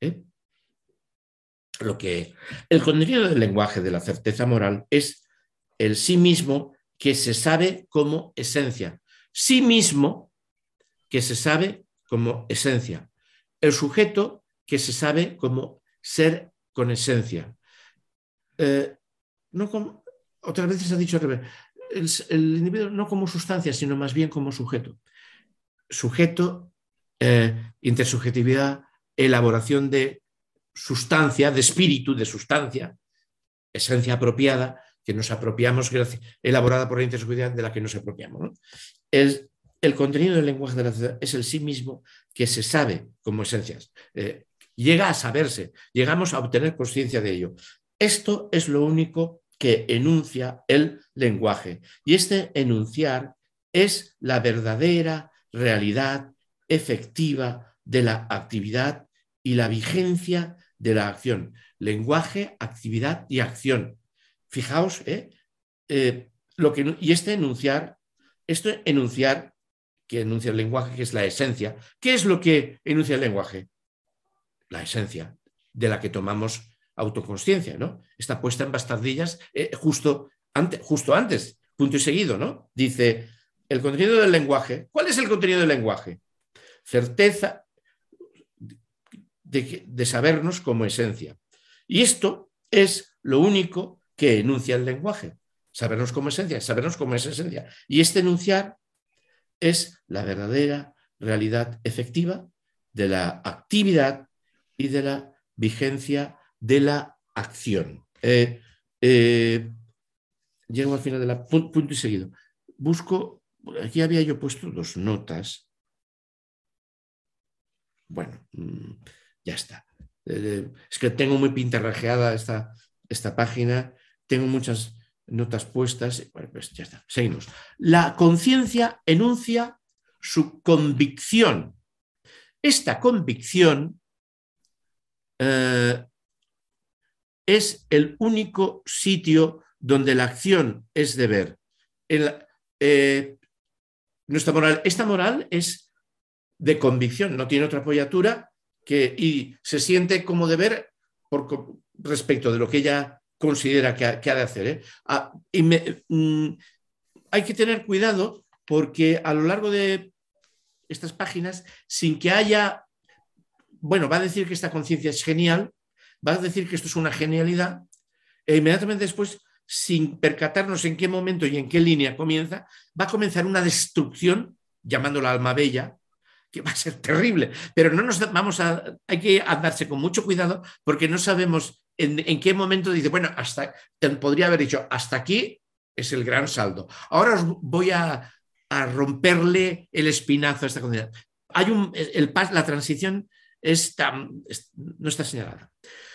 El contenido del lenguaje de la certeza moral es el sí mismo que se sabe como esencia. Sí mismo que se sabe como esencia. El sujeto que se sabe como ser con esencia. Otras veces ha dicho al revés. el individuo no como sustancia, sino más bien como sujeto. Sujeto, intersubjetividad, elaboración de sustancia, de espíritu, de sustancia, esencia apropiada, que nos apropiamos, elaborada por la intersubjetividad de la que nos apropiamos, ¿no? El contenido del lenguaje de la sociedad es el sí mismo que se sabe como esencias. Llega a saberse, llegamos a obtener conciencia de ello. Esto es lo único que enuncia el lenguaje. Y este enunciar es la verdadera realidad efectiva de la actividad y la vigencia de la acción. Lenguaje, actividad y acción. Fijaos, y este enunciar que enuncia el lenguaje, que es la esencia. ¿Qué es lo que enuncia el lenguaje? La esencia de la que tomamos autoconsciencia, ¿no? Está puesta en bastardillas justo antes, punto y seguido, ¿no? Dice, el contenido del lenguaje. ¿Cuál es el contenido del lenguaje? Certeza de sabernos como esencia. Y esto es lo único que enuncia el lenguaje. Sabernos como esencia, sabernos como es esencia. Y este enunciar es la verdadera realidad efectiva de la actividad y de la vigencia de la acción. Llego al final de la punto y seguido. Busco, aquí había yo puesto 2 notas. Bueno, ya está. Es que tengo muy pintarrajeada esta página, tengo muchas notas puestas. Bueno, pues ya está, seguimos. La conciencia enuncia su convicción. Esta convicción es el único sitio donde la acción es deber. Nuestra moral, esta moral es de convicción, no tiene otra apoyatura y se siente como deber respecto de lo que ella considera que ha de hacer. Hay que tener cuidado porque a lo largo de estas páginas, sin que haya, bueno, va a decir que esta conciencia es genial, va a decir que esto es una genialidad, e inmediatamente después, sin percatarnos en qué momento y en qué línea comienza, va a comenzar una destrucción, llamándola alma bella, que va a ser terrible, pero hay que andarse con mucho cuidado porque no sabemos en qué momento dice, bueno, podría haber dicho, hasta aquí es el gran saldo. Ahora os voy a romperle el espinazo a esta comunidad. La transición no está señalada.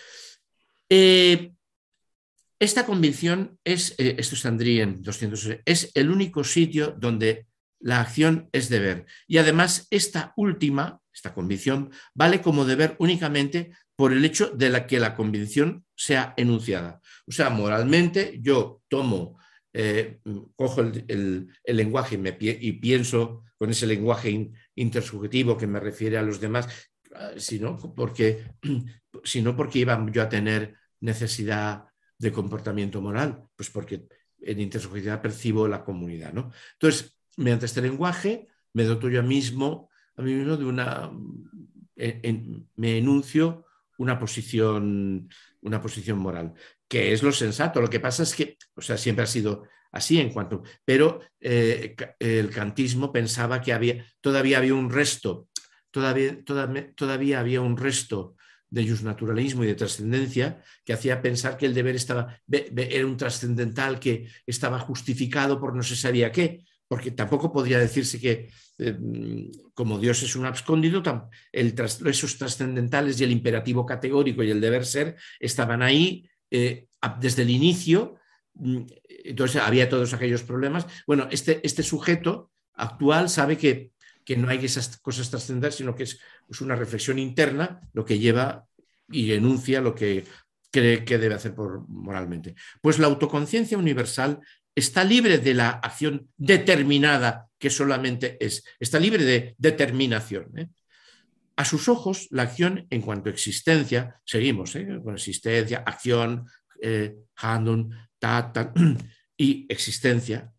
Esta convicción esto es Andrí en 200, es el único sitio donde la acción es deber. Y además esta convicción, vale como deber únicamente por el hecho de que la convicción sea enunciada. O sea, moralmente yo cojo el lenguaje y pienso con ese lenguaje intersubjetivo que me refiere a los demás, sino porque iba yo a tener necesidad de comportamiento moral, pues porque en intersubjetividad percibo la comunidad, ¿no? Entonces, mediante este lenguaje me doto yo a mí mismo de me enuncio una posición moral, que es lo sensato. Lo que pasa es que, siempre ha sido así pero el kantismo pensaba que todavía había un resto, todavía había un resto de justnaturalismo y de trascendencia que hacía pensar que el deber era un trascendental que estaba justificado por no se sabía qué, porque tampoco podría decirse que como Dios es un abscóndido, esos trascendentales y el imperativo categórico y el deber ser estaban ahí desde el inicio. Entonces había todos aquellos problemas. Bueno, este sujeto actual sabe que no hay esas cosas trascendentales, sino que es una reflexión interna lo que lleva y enuncia lo que cree que debe hacer moralmente. Pues la autoconciencia universal está libre de la acción determinada que solamente está libre de determinación. A sus ojos, la acción en cuanto a existencia, seguimos con existencia, acción, Handlung, y existencia,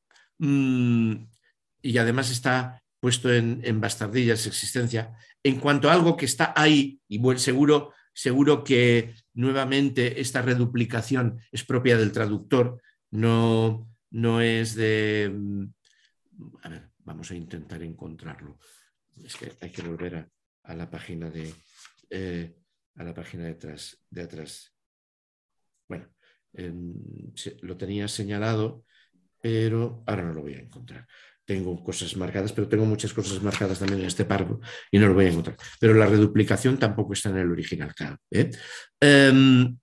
y además está puesto en bastardillas existencia, en cuanto a algo que está ahí, y seguro que nuevamente esta reduplicación es propia del traductor, no no es de... A ver, vamos a intentar encontrarlo. Es que hay que volver a la página de atrás. Bueno, lo tenía señalado, pero ahora no lo voy a encontrar. Tengo cosas marcadas, pero tengo muchas cosas marcadas también en este párrafo y no lo voy a encontrar. Pero la reduplicación tampoco está en el original, claro. En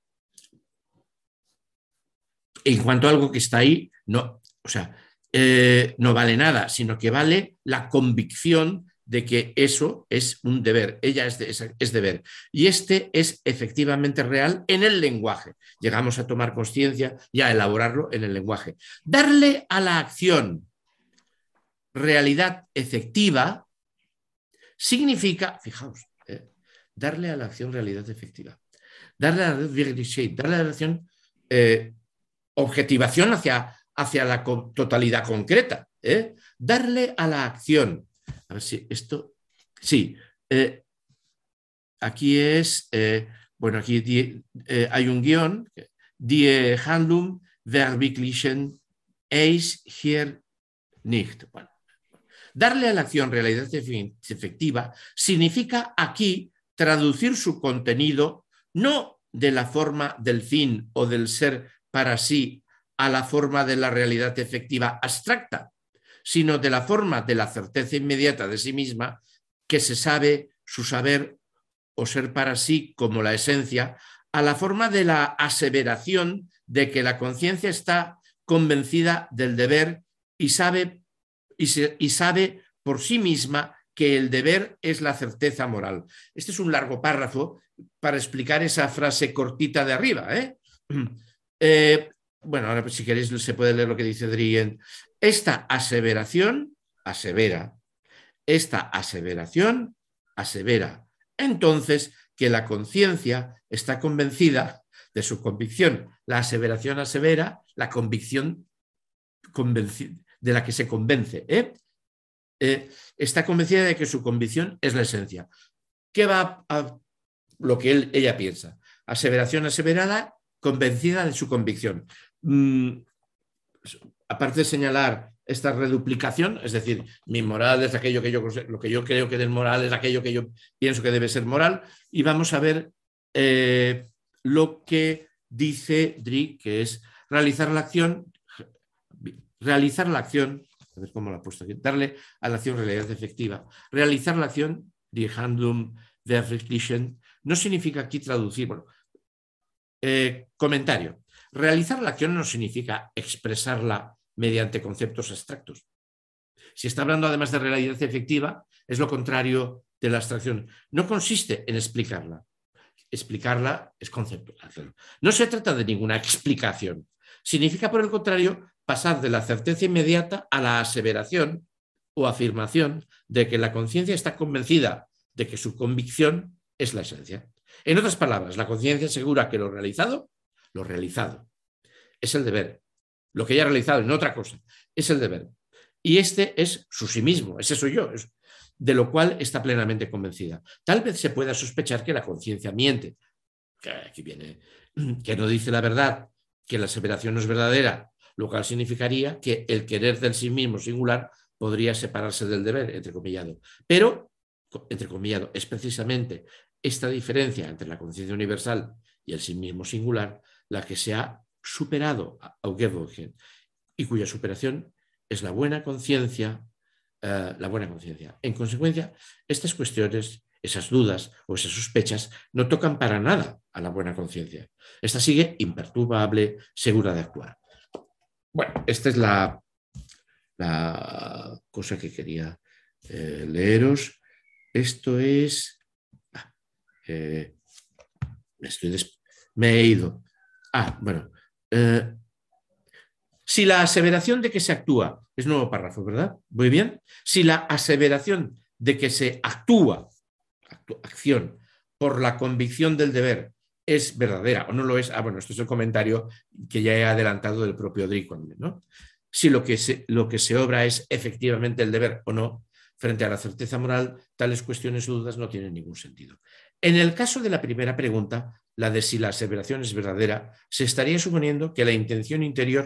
cuanto a algo que está ahí, no, o sea, no vale nada, sino que vale la convicción de que eso es un deber, ella es deber. Y este es efectivamente real en el lenguaje. Llegamos a tomar conciencia y a elaborarlo en el lenguaje. Darle a la acción realidad efectiva significa, fijaos, darle a la acción realidad efectiva, darle a la acción objetivación hacia la totalidad concreta, darle a la acción. A ver si esto, sí, aquí es, bueno, aquí hay un guión, die Handlung verwirklichen ist hier nicht. Bueno, darle a la acción realidad efectiva significa aquí traducir su contenido no de la forma del fin o del ser para sí a la forma de la realidad efectiva abstracta, sino de la forma de la certeza inmediata de sí misma que se sabe su saber o ser para sí como la esencia, a la forma de la aseveración de que la conciencia está convencida del deber y sabe por sí misma que el deber es la certeza moral. Este es un largo párrafo para explicar esa frase cortita de arriba. Bueno, ahora si queréis se puede leer lo que dice Drien. Esta aseveración asevera. Esta aseveración asevera. Entonces, que la conciencia está convencida de su convicción. La aseveración asevera, la convicción de la que se convence. Está convencida de que su convicción es la esencia. ¿Qué va a lo que ella piensa? Aseveración aseverada, convencida de su convicción. Aparte de señalar esta reduplicación, es decir, mi moral es aquello que yo, lo que yo creo que es moral es aquello que yo pienso que debe ser moral, y vamos a ver lo que dice Drie, que es realizar la acción, a ver cómo la he puesto aquí, darle a la acción realidad efectiva. Realizar la acción, die Handlung verwirklichen, no significa aquí traducir, bueno, comentario. Realizar la acción no significa expresarla mediante conceptos abstractos. Si está hablando además de realidad efectiva, es lo contrario de la abstracción. No consiste en explicarla. Explicarla es conceptual. No se trata de ninguna explicación. Significa, por el contrario, pasar de la certeza inmediata a la aseveración o afirmación de que la conciencia está convencida de que su convicción es la esencia. En otras palabras, la conciencia asegura que lo realizado es el deber. Lo que ella ha realizado en otra cosa es el deber. Y este es su sí mismo, ese soy yo, de lo cual está plenamente convencida. Tal vez se pueda sospechar que la conciencia miente, que aquí viene, que no dice la verdad, que la aseveración no es verdadera, lo cual significaría que el querer del sí mismo singular podría separarse del deber, entrecomillado. Pero, entrecomillado, es precisamente esta diferencia entre la conciencia universal y el sí mismo singular la que se ha superado a Augevogen, y cuya superación es la buena conciencia. En consecuencia, estas cuestiones, esas dudas o esas sospechas no tocan para nada a la buena conciencia. Esta sigue imperturbable, segura de actuar. Bueno, esta es la cosa que quería leeros. Esto es... me he ido. Bueno. Si la aseveración de que se actúa, es nuevo párrafo, ¿verdad? Muy bien. Si la aseveración de que se actúa, acción, por la convicción del deber es verdadera o no lo es, bueno, esto es el comentario que ya he adelantado del propio Dricon, ¿no? Si lo que se obra es efectivamente el deber o no, frente a la certeza moral, tales cuestiones o dudas no tienen ningún sentido. En el caso de la primera pregunta, la de si la aseveración es verdadera, se estaría suponiendo que la intención interior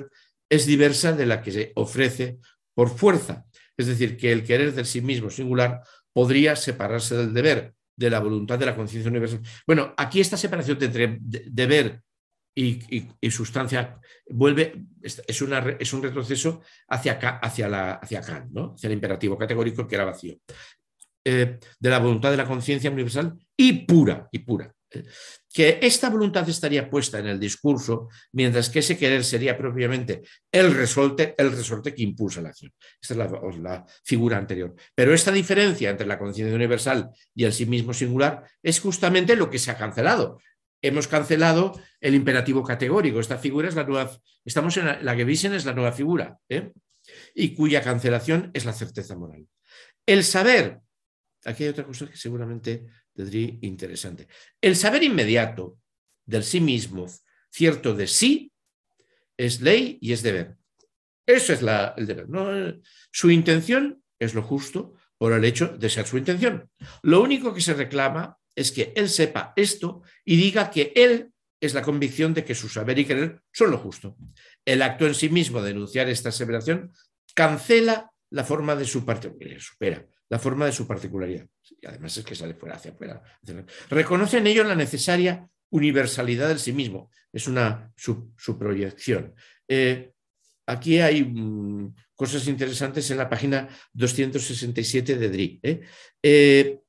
es diversa de la que se ofrece por fuerza. Es decir, que el querer del sí mismo singular podría separarse del deber, de la voluntad de la conciencia universal. Bueno, aquí esta separación entre deber y sustancia es un retroceso hacia Kant, ¿no? Hacia el imperativo categórico que era vacío. De la voluntad de la conciencia universal y pura. Que esta voluntad estaría puesta en el discurso, mientras que ese querer sería propiamente el resorte que impulsa la acción. Esta es la figura anterior. Pero esta diferencia entre la conciencia universal y el sí mismo singular es justamente lo que se ha cancelado. Hemos cancelado el imperativo categórico. Esta figura es la nueva. Estamos en la Gewissen es la nueva figura, y cuya cancelación es la certeza moral. El saber. Aquí hay otra cosa que seguramente tendría interesante. El saber inmediato del sí mismo, cierto de sí, es ley y es deber. Eso es el deber. ¿No? Su intención es lo justo por el hecho de ser su intención. Lo único que se reclama es que él sepa esto y diga que él es la convicción de que su saber y querer son lo justo. El acto en sí mismo de enunciar esta aseveración cancela la forma de su particularidad, supera la forma de su particularidad. Y además es que sale fuera, hacia afuera. Reconoce en ello la necesaria universalidad del sí mismo. Es su proyección. Aquí hay cosas interesantes en la página 267 de Drie.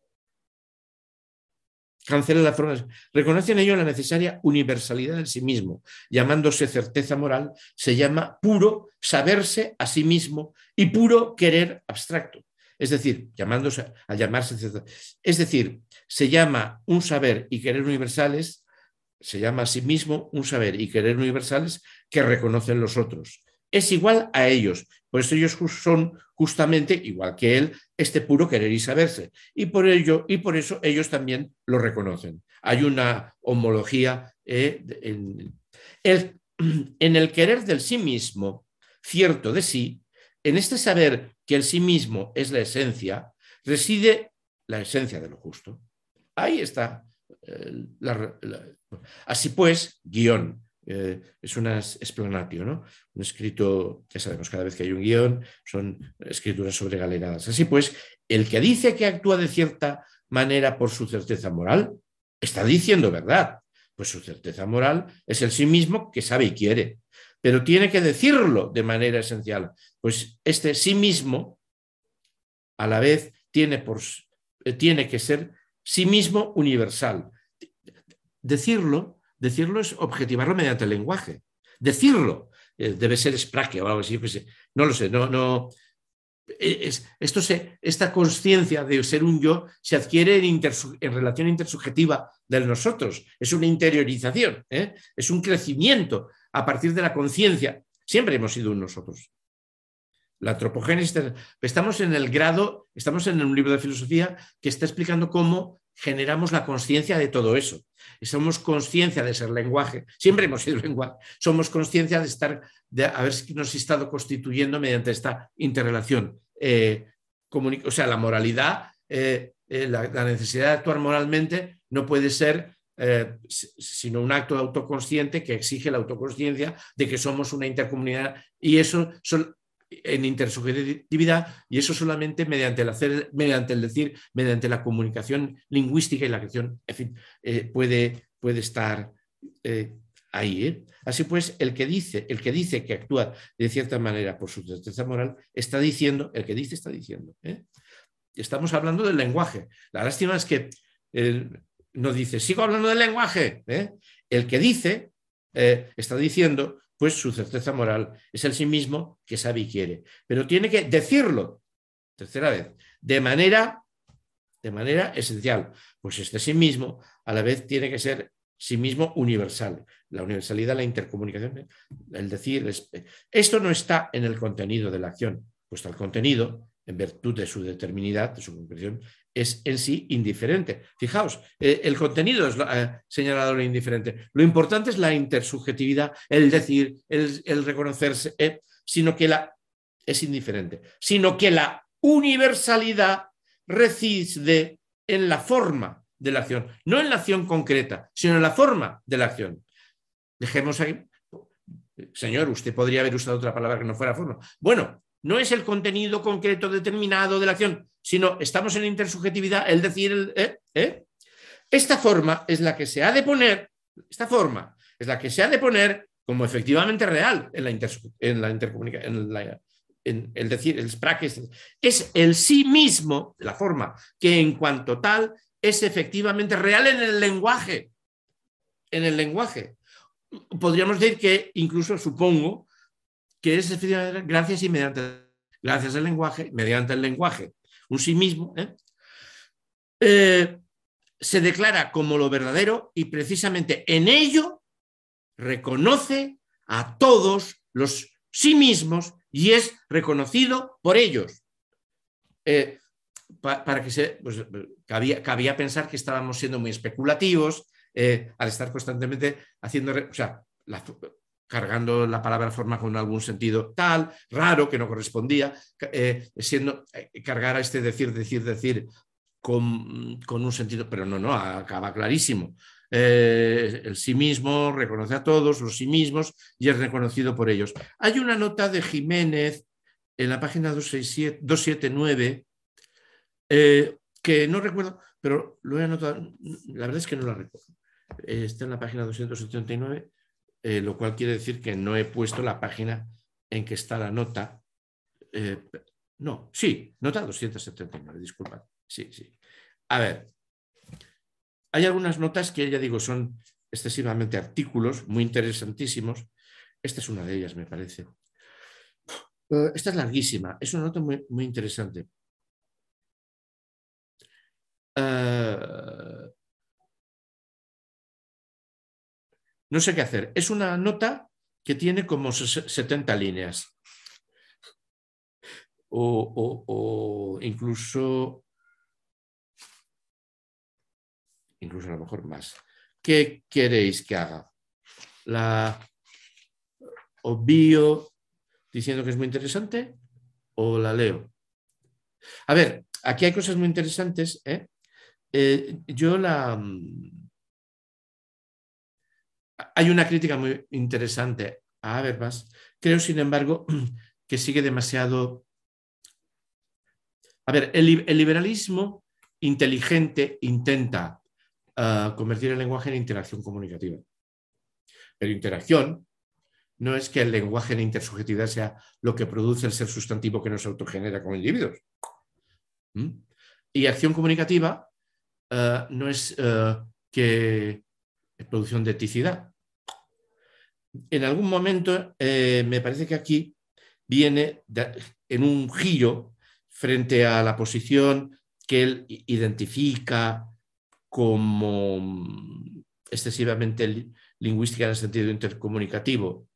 Cancela la forma. Reconoce en ello la necesaria universalidad del sí mismo. Llamándose certeza moral, se llama puro saberse a sí mismo y puro querer abstracto. Es decir, se llama un saber y querer universales, se llama a sí mismo un saber y querer universales que reconocen los otros. Es igual a ellos, por eso ellos son justamente, igual que él, este puro querer y saberse. Y por eso ellos también lo reconocen. Hay una homología en el querer del sí mismo, cierto de sí. En este saber que el sí mismo es la esencia, reside la esencia de lo justo. Ahí está. Así pues, guión, es una explanatio, ¿no? Un escrito, ya sabemos, cada vez que hay un guión, son escrituras sobregaleradas. Así pues, el que dice que actúa de cierta manera por su certeza moral, está diciendo verdad, pues su certeza moral es el sí mismo que sabe y quiere. Pero tiene que decirlo de manera esencial, pues este sí mismo a la vez tiene que ser sí mismo universal. Decirlo es objetivarlo mediante el lenguaje. Decirlo debe ser sprache o algo así, pues, no lo sé, esta conciencia de ser un yo se adquiere en relación intersubjetiva del nosotros, es una interiorización, es un crecimiento a partir de la conciencia. Siempre hemos sido un nosotros. La antropogénesis, estamos en un libro de filosofía que está explicando cómo generamos la conciencia de todo eso. Y somos conciencia de ser lenguaje, siempre hemos sido lenguaje, somos conciencia de habernos estado constituyendo mediante esta interrelación. O sea, la moralidad, la necesidad de actuar moralmente no puede ser sino un acto autoconsciente que exige la autoconsciencia de que somos una intercomunidad y eso en intersubjetividad, y eso solamente mediante el hacer, mediante el decir, mediante la comunicación lingüística y la creación, en fin, puede estar ahí. Así pues, el que dice que actúa de cierta manera por su certeza moral, está diciendo, el que dice está diciendo. Estamos hablando del lenguaje. La lástima es que no dice, sigo hablando del lenguaje. El que dice está diciendo, pues su certeza moral es el sí mismo que sabe y quiere. Pero tiene que decirlo, tercera vez, de manera esencial. Pues este sí mismo a la vez tiene que ser sí mismo universal. La universalidad, la intercomunicación, el decir. Esto no está en el contenido de la acción, puesto el contenido, en virtud de su determinidad, de su concreción, es en sí indiferente. Fijaos, el contenido es señalado lo indiferente. Lo importante es la intersubjetividad, el decir, el reconocerse, sino que es indiferente, sino que la universalidad reside en la forma de la acción, no en la acción concreta, sino en la forma de la acción. Dejemos ahí, Señor, usted podría haber usado otra palabra que no fuera forma. Bueno, no es el contenido concreto determinado de la acción, sino estamos en intersubjetividad, es decir, esta forma es la que se ha de poner, como efectivamente real en la intercomunicación, es decir, el SPRAC es el sí mismo, la forma, que en cuanto tal es efectivamente real en el lenguaje. En el lenguaje. Podríamos decir que incluso supongo que es efectivamente gracias al lenguaje, mediante el lenguaje, un sí mismo, se declara como lo verdadero y precisamente en ello reconoce a todos los sí mismos y es reconocido por ellos. Para que pues, cabía pensar que estábamos siendo muy especulativos al estar constantemente haciendo, o sea, cargando la palabra forma con algún sentido tal, raro, que no correspondía, cargar a este decir con un sentido, pero no, acaba clarísimo. El sí mismo reconoce a todos los sí mismos y es reconocido por ellos. Hay una nota de Jiménez en la página 279 que no recuerdo, pero lo he anotado, la verdad es que no la recuerdo. Está en la página 279, lo cual quiere decir que no he puesto la página en que está la nota. Nota 279, disculpad. Sí. A ver, hay algunas notas que ya digo son excesivamente artículos, muy interesantísimos. Esta es una de ellas, me parece. Esta es larguísima, es una nota muy, muy interesante. No sé qué hacer. Es una nota que tiene como 70 líneas. O incluso a lo mejor más. ¿Qué queréis que haga? ¿La obvio diciendo que es muy interesante o la leo? A ver, aquí hay cosas muy interesantes. Hay una crítica muy interesante a Habermas. Creo, sin embargo, que sigue demasiado... A ver, el liberalismo inteligente intenta convertir el lenguaje en interacción comunicativa. Pero interacción no es que el lenguaje de intersubjetividad sea lo que produce el ser sustantivo que nos autogenera como individuos. Y acción comunicativa no es que es producción de eticidad. En algún momento me parece que aquí viene en un giro frente a la posición que él identifica como excesivamente lingüística en el sentido intercomunicativo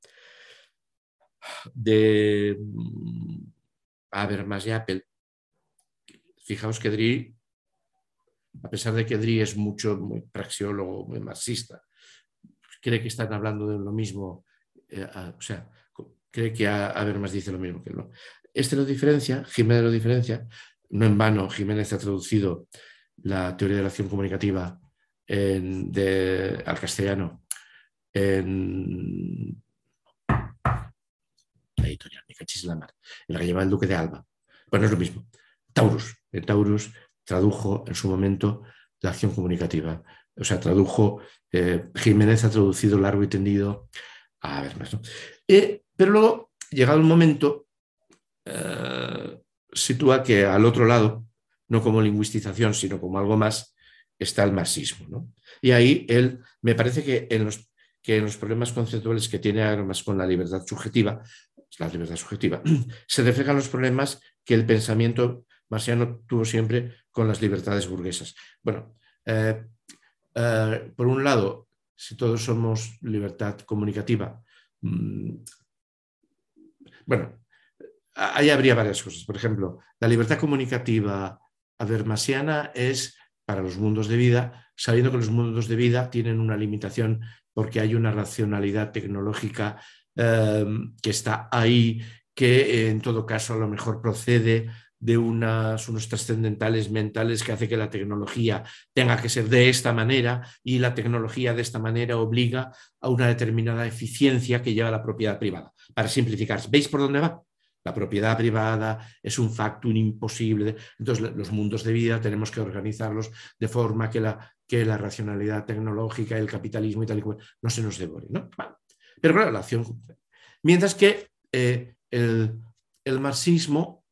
de Habermas y Apple. Fijaos que Drie, a pesar de que Drie es muy praxeólogo, muy marxista, cree que están hablando de lo mismo, o sea, cree que Habermas dice lo mismo que él. Lo diferencia, Jiménez lo diferencia, no en vano Jiménez ha traducido la teoría de la acción comunicativa al castellano en la editorial, me cachis la mar, en la que lleva el Duque de Alba. Bueno, es lo mismo. Taurus tradujo en su momento la acción comunicativa. O sea, Jiménez ha traducido largo y tendido a Habermas, ¿no? Pero luego, llegado el momento, sitúa que al otro lado, no como lingüistización, sino como algo más, está el marxismo, ¿no? Y ahí él, me parece que en los problemas conceptuales que tiene Habermas con la libertad subjetiva, se reflejan los problemas que el pensamiento marxiano tuvo siempre con las libertades burguesas. Bueno, por un lado, si todos somos libertad comunicativa, bueno, ahí habría varias cosas. Por ejemplo, la libertad comunicativa habermasiana es para los mundos de vida, sabiendo que los mundos de vida tienen una limitación porque hay una racionalidad tecnológica que está ahí, que en todo caso a lo mejor procede unos trascendentales mentales que hace que la tecnología tenga que ser de esta manera y la tecnología de esta manera obliga a una determinada eficiencia que lleva a la propiedad privada. Para simplificar, ¿veis por dónde va? La propiedad privada es un factum imposible. Entonces, los mundos de vida tenemos que organizarlos de forma que la racionalidad tecnológica, el capitalismo y tal y cual no se nos devore, ¿no? Vale. Pero claro, la acción... Mientras que el marxismo,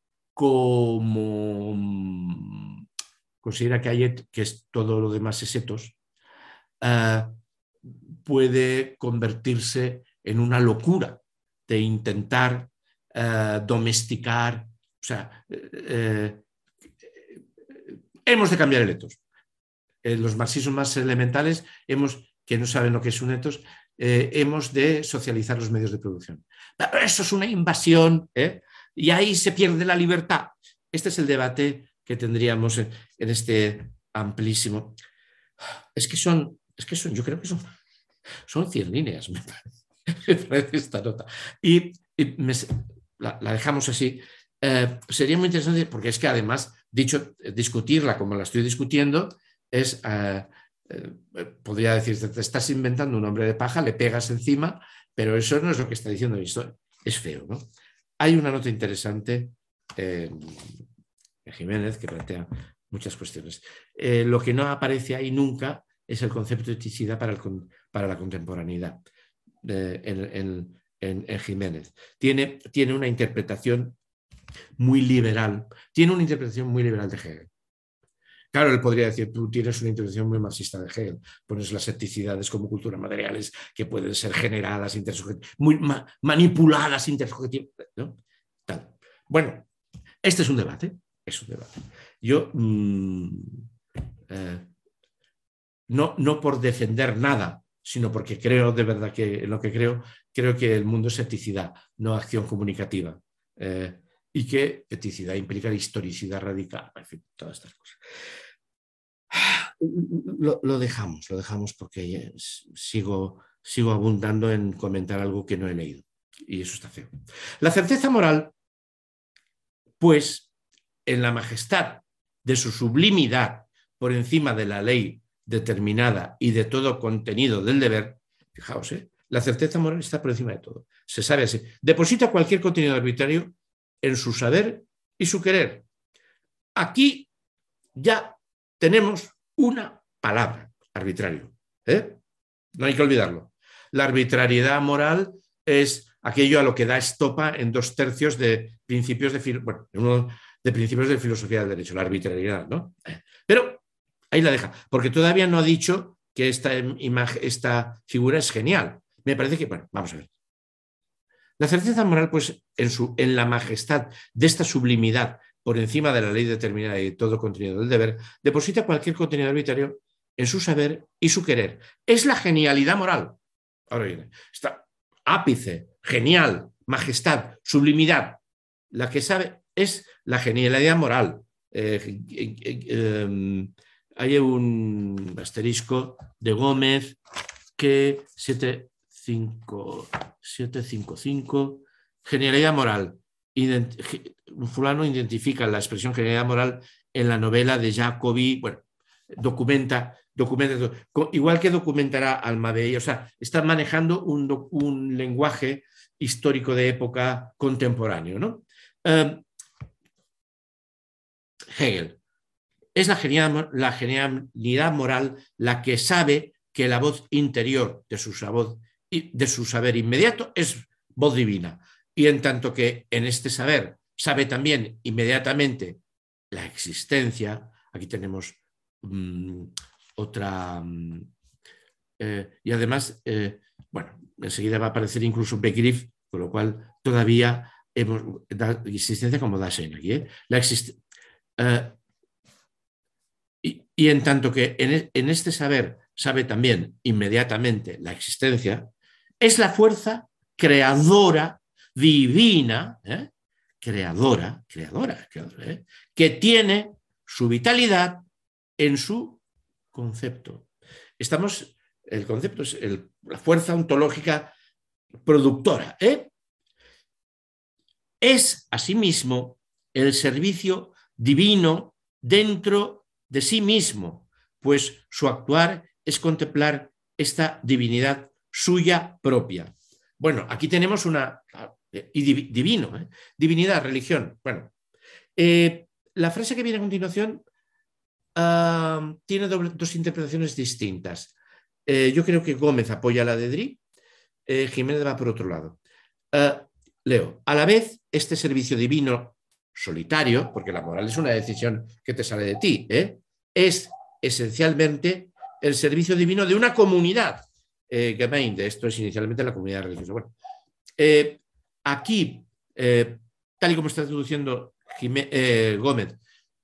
como considera que Hayek, que es todo lo demás es etos, puede convertirse en una locura de intentar domesticar, o sea, hemos de cambiar el etos. Los marxismos más elementales, que no saben lo que es un etos, hemos de socializar los medios de producción. Pero eso es una invasión, y ahí se pierde la libertad. Este es el debate que tendríamos en este amplísimo. Es que son, yo creo que son 100 líneas, me parece esta nota. Y la dejamos así. Sería muy interesante, porque es que además, discutirla como la estoy discutiendo, es... podría decirte, te estás inventando un hombre de paja, le pegas encima, pero eso no es lo que está diciendo esto. Es feo, ¿no? Hay una nota interesante de Jiménez que plantea muchas cuestiones. Lo que no aparece ahí nunca es el concepto de eticidad para la contemporaneidad en Jiménez. Tiene una interpretación muy liberal, de Hegel. Claro, él podría decir, tú tienes una interpretación muy marxista de Hegel, pones las etnicidades como culturas materiales que pueden ser generadas, muy manipuladas, intersubjetivamente, ¿no? Tal. Bueno, este es un debate. Yo, no por defender nada, sino porque creo de verdad que en lo que creo que el mundo es etnicidad, no acción comunicativa. Y que eticidad implica la historicidad radical, en fin, todas estas cosas. Lo dejamos porque sigo abundando en comentar algo que no he leído, y eso está feo. La certeza moral, pues, en la majestad de su sublimidad por encima de la ley determinada y de todo contenido del deber, fijaos, la certeza moral está por encima de todo. Se sabe así. Deposita cualquier contenido arbitrario en su saber y su querer. Aquí ya tenemos una palabra, arbitrario. No hay que olvidarlo. La arbitrariedad moral es aquello a lo que da estopa en 2/3 de principios de principios de filosofía del derecho, la arbitrariedad, ¿no? Pero ahí la deja, porque todavía no ha dicho que esta figura es genial. Me parece que, bueno, vamos a ver. La certeza moral, pues, en la majestad de esta sublimidad por encima de la ley determinada y de todo contenido del deber, deposita cualquier contenido arbitrario en su saber y su querer. Es la genialidad moral. Ahora viene, está ápice, genial, majestad, sublimidad. La que sabe es la genialidad moral. Hay un asterisco de Gómez que 755, genialidad moral. Fulano identifica la expresión genialidad moral en la novela de Jacobi, bueno, documenta, igual que documentará Almadei, o sea, está manejando un lenguaje histórico de época contemporáneo, ¿no? Hegel. Es la genialidad moral la que sabe que la voz interior de su saber inmediato es voz divina. Y en tanto que en este saber sabe también inmediatamente la existencia, aquí tenemos otra... y además, bueno, enseguida va a aparecer incluso Begriff, con lo cual todavía la existencia como Dasein aquí, y en tanto que en este saber sabe también inmediatamente la existencia, es la fuerza creadora, divina, creadora, que tiene su vitalidad en su concepto. El concepto es la fuerza ontológica productora. Es asimismo el servicio divino dentro de sí mismo, pues su actuar es contemplar esta divinidad suya propia. Bueno, aquí tenemos divino, divinidad, religión. Bueno, la frase que viene a continuación tiene dos interpretaciones distintas. Yo creo que Gómez apoya la de Dri, Jiménez va por otro lado. Leo, a la vez, este servicio divino solitario, porque la moral es una decisión que te sale de ti, es esencialmente el servicio divino de una comunidad. Gemeinde, esto es inicialmente la comunidad religiosa. Bueno, aquí, tal y como está traduciendo Gómez,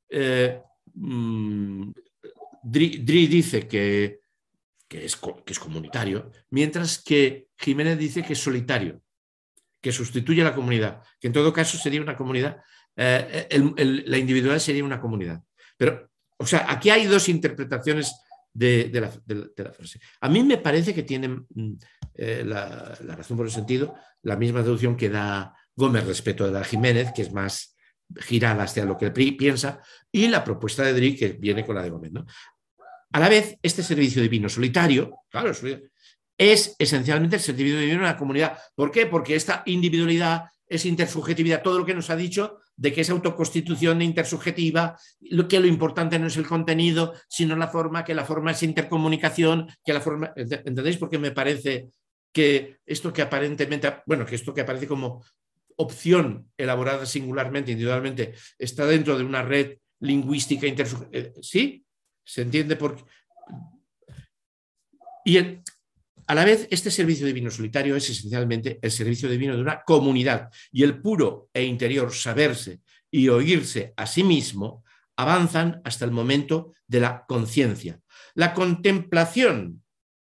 Dri dice que es comunitario, mientras que Jiménez dice que es solitario, que sustituye a la comunidad, que en todo caso sería una comunidad, la individualidad sería una comunidad. Pero, o sea, aquí hay dos interpretaciones de la frase. A mí me parece que tienen la razón por el sentido, la misma traducción que da Gómez respecto de la Jiménez, que es más girada hacia lo que el PRI piensa, y la propuesta de Dri, que viene con la de Gómez, ¿no? A la vez, este servicio divino solitario, claro, es esencialmente el servicio divino de una comunidad. ¿Por qué? Porque esta individualidad es intersubjetividad, todo lo que nos ha dicho de que es autoconstitución intersubjetiva, que lo importante no es el contenido, sino la forma, que la forma es intercomunicación, que la forma... ¿Entendéis? Porque me parece que esto que aparentemente, bueno, que esto que aparece como opción elaborada singularmente, individualmente, está dentro de una red lingüística intersubjetiva. ¿Sí? ¿Se entiende por qué? Y a la vez, este servicio divino solitario es esencialmente el servicio divino de una comunidad, y el puro e interior saberse y oírse a sí mismo avanzan hasta el momento de la conciencia. La contemplación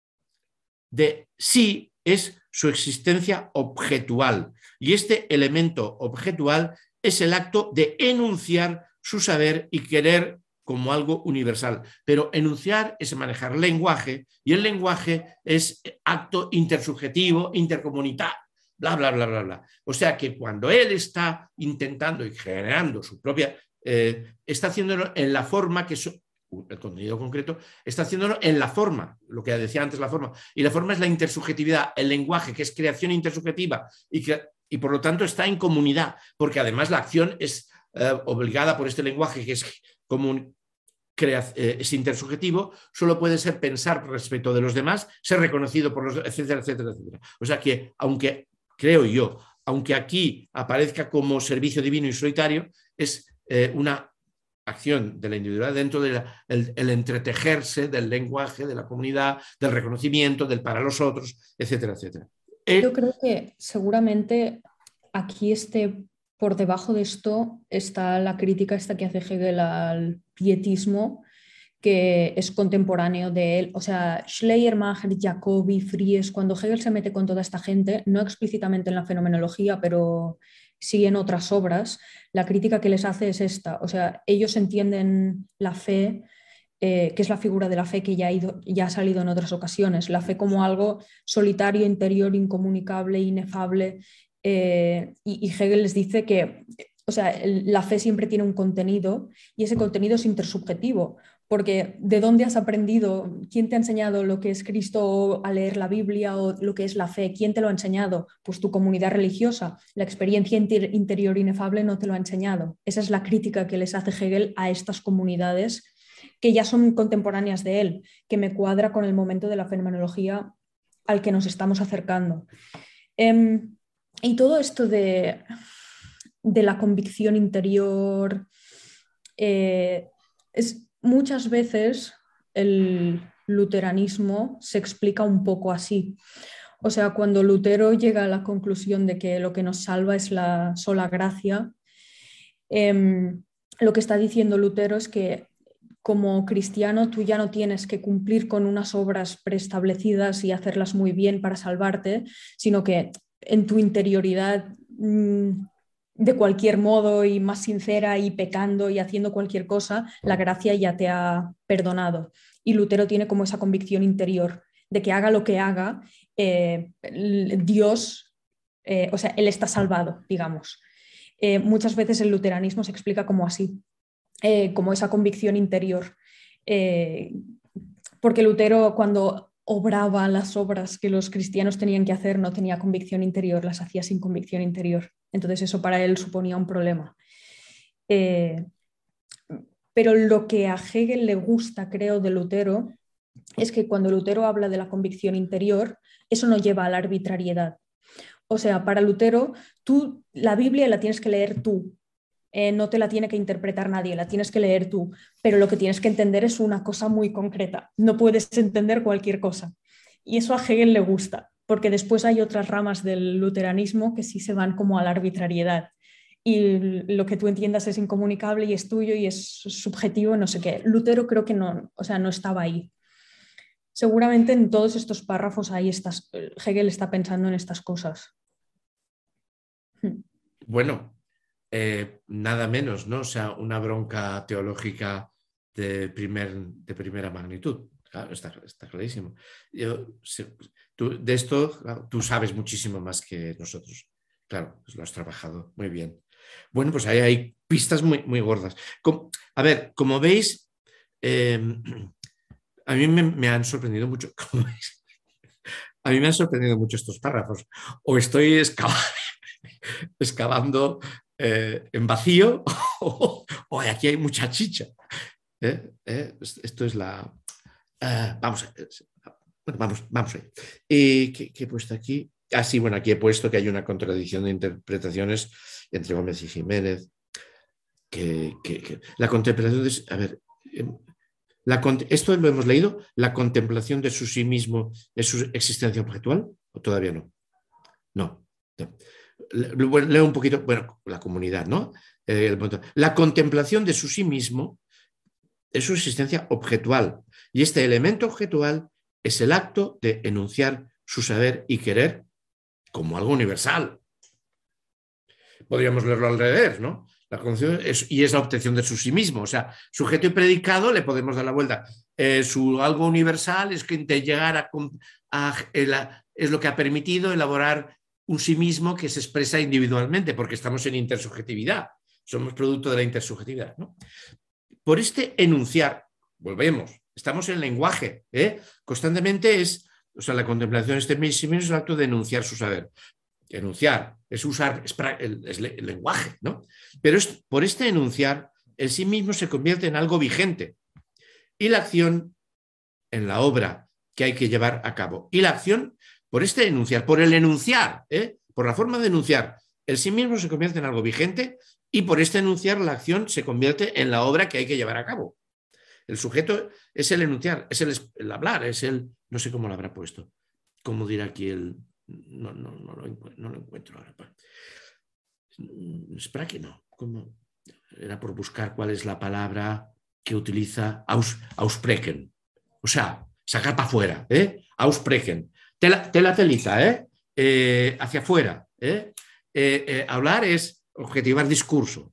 de sí es su existencia objetual, y este elemento objetual es el acto de enunciar su saber y querer como algo universal. Pero enunciar es manejar lenguaje, y el lenguaje es acto intersubjetivo, intercomunitario, bla, bla, bla, bla, bla. O sea que cuando él está intentando y generando su propia, está haciéndolo en la forma que el contenido concreto, está haciéndolo en la forma, lo que decía antes, la forma. Y la forma es la intersubjetividad, el lenguaje, que es creación intersubjetiva, y por lo tanto está en comunidad, porque además la acción es obligada por este lenguaje, que es común, es intersubjetivo, solo puede ser pensar respecto de los demás, ser reconocido por los, etcétera, etcétera, etcétera. O sea que, aunque, creo yo, aunque aquí aparezca como servicio divino y solitario, es una acción de la individualidad dentro del entretejerse del lenguaje, de la comunidad, del reconocimiento, del para los otros, etcétera, etcétera. Yo creo que seguramente aquí por debajo de esto está la crítica esta que hace Hegel al pietismo, que es contemporáneo de él. O sea, Schleiermacher, Jacobi, Fries, cuando Hegel se mete con toda esta gente, no explícitamente en la fenomenología, pero sí en otras obras, la crítica que les hace es esta. O sea, ellos entienden la fe, que es la figura de la fe que ya ha salido en otras ocasiones, la fe como algo solitario, interior, incomunicable, inefable, y Hegel les dice que, o sea, la fe siempre tiene un contenido, y ese contenido es intersubjetivo, porque ¿de dónde has aprendido? ¿Quién te ha enseñado lo que es Cristo a leer la Biblia, o lo que es la fe? ¿Quién te lo ha enseñado? Pues tu comunidad religiosa. La experiencia interior inefable no te lo ha enseñado. Esa es la crítica que les hace Hegel a estas comunidades que ya son contemporáneas de él, que me cuadra con el momento de la fenomenología al que nos estamos acercando. Y todo esto de la convicción interior, muchas veces el luteranismo se explica un poco así. O sea, cuando Lutero llega a la conclusión de que lo que nos salva es la sola gracia, lo que está diciendo Lutero es que como cristiano tú ya no tienes que cumplir con unas obras preestablecidas y hacerlas muy bien para salvarte, sino que en tu interioridad, de cualquier modo y más sincera y pecando y haciendo cualquier cosa, la gracia ya te ha perdonado. Y Lutero tiene como esa convicción interior de que haga lo que haga, Dios, o sea, él está salvado, digamos. muchas veces el luteranismo se explica como así, como esa convicción interior. Porque Lutero, cuando obraba las obras que los cristianos tenían que hacer, no tenía convicción interior, las hacía sin convicción interior. Entonces eso para él suponía un problema. Pero lo que a Hegel le gusta, creo, de Lutero, es que cuando Lutero habla de la convicción interior, eso no lleva a la arbitrariedad. O sea, para Lutero, tú la Biblia la tienes que leer tú, no te la tiene que interpretar nadie, la tienes que leer tú, pero lo que tienes que entender es una cosa muy concreta, no puedes entender cualquier cosa. Y eso a Hegel le gusta, porque después hay otras ramas del luteranismo que sí se van como a la arbitrariedad. Y lo que tú entiendas es incomunicable y es tuyo y es subjetivo, no sé qué. Lutero creo que no, o sea, no estaba ahí. Seguramente en todos estos párrafos ahí Hegel está pensando en estas cosas. Bueno, nada menos, ¿no? O sea, una bronca teológica de primera magnitud. Claro, está clarísimo. De esto, claro, tú sabes muchísimo más que nosotros. Claro, pues lo has trabajado muy bien. Bueno, pues ahí hay pistas muy, muy gordas. A ver, como veis, a mí me han sorprendido mucho. A mí me han sorprendido mucho estos párrafos. O estoy excavando en vacío o aquí hay mucha chicha. Esto es la... vamos ahí. ¿Qué he puesto aquí? Ah, sí, bueno, aquí he puesto que hay una contradicción de interpretaciones entre Gómez y Jiménez. La contemplación de... A ver... ¿Esto lo hemos leído? ¿La contemplación de su sí mismo es su existencia objetual? ¿O todavía no? No. Leo un poquito, bueno, la comunidad, ¿no? La contemplación de su sí mismo es su existencia objetual. Y este elemento objetual es el acto de enunciar su saber y querer como algo universal. Podríamos leerlo al revés, ¿no? Y es la obtención de su sí mismo. O sea, sujeto y predicado le podemos dar la vuelta. Su algo universal es que llegar es lo que ha permitido elaborar un sí mismo que se expresa individualmente, porque estamos en intersubjetividad. Somos producto de la intersubjetividad, ¿no? Por este enunciar, volvemos, estamos en el lenguaje, constantemente o sea, la contemplación de este sí mismo es el acto de enunciar su saber. Enunciar es usar es el lenguaje, ¿no? Pero por este enunciar, el sí mismo se convierte en algo vigente y la acción en la obra que hay que llevar a cabo. Y la acción, por este enunciar, por el enunciar, por la forma de enunciar, el sí mismo se convierte en algo vigente y por este enunciar la acción se convierte en la obra que hay que llevar a cabo. El sujeto es el enunciar, es el hablar, es el... No sé cómo lo habrá puesto. ¿Cómo dirá aquí el...? No lo encuentro ahora. Espera que no. ¿Cómo? Era por buscar cuál es la palabra que utiliza aussprechen. O sea, sacar para afuera. Aussprechen. Telita, hacia afuera. Hablar es objetivar discurso.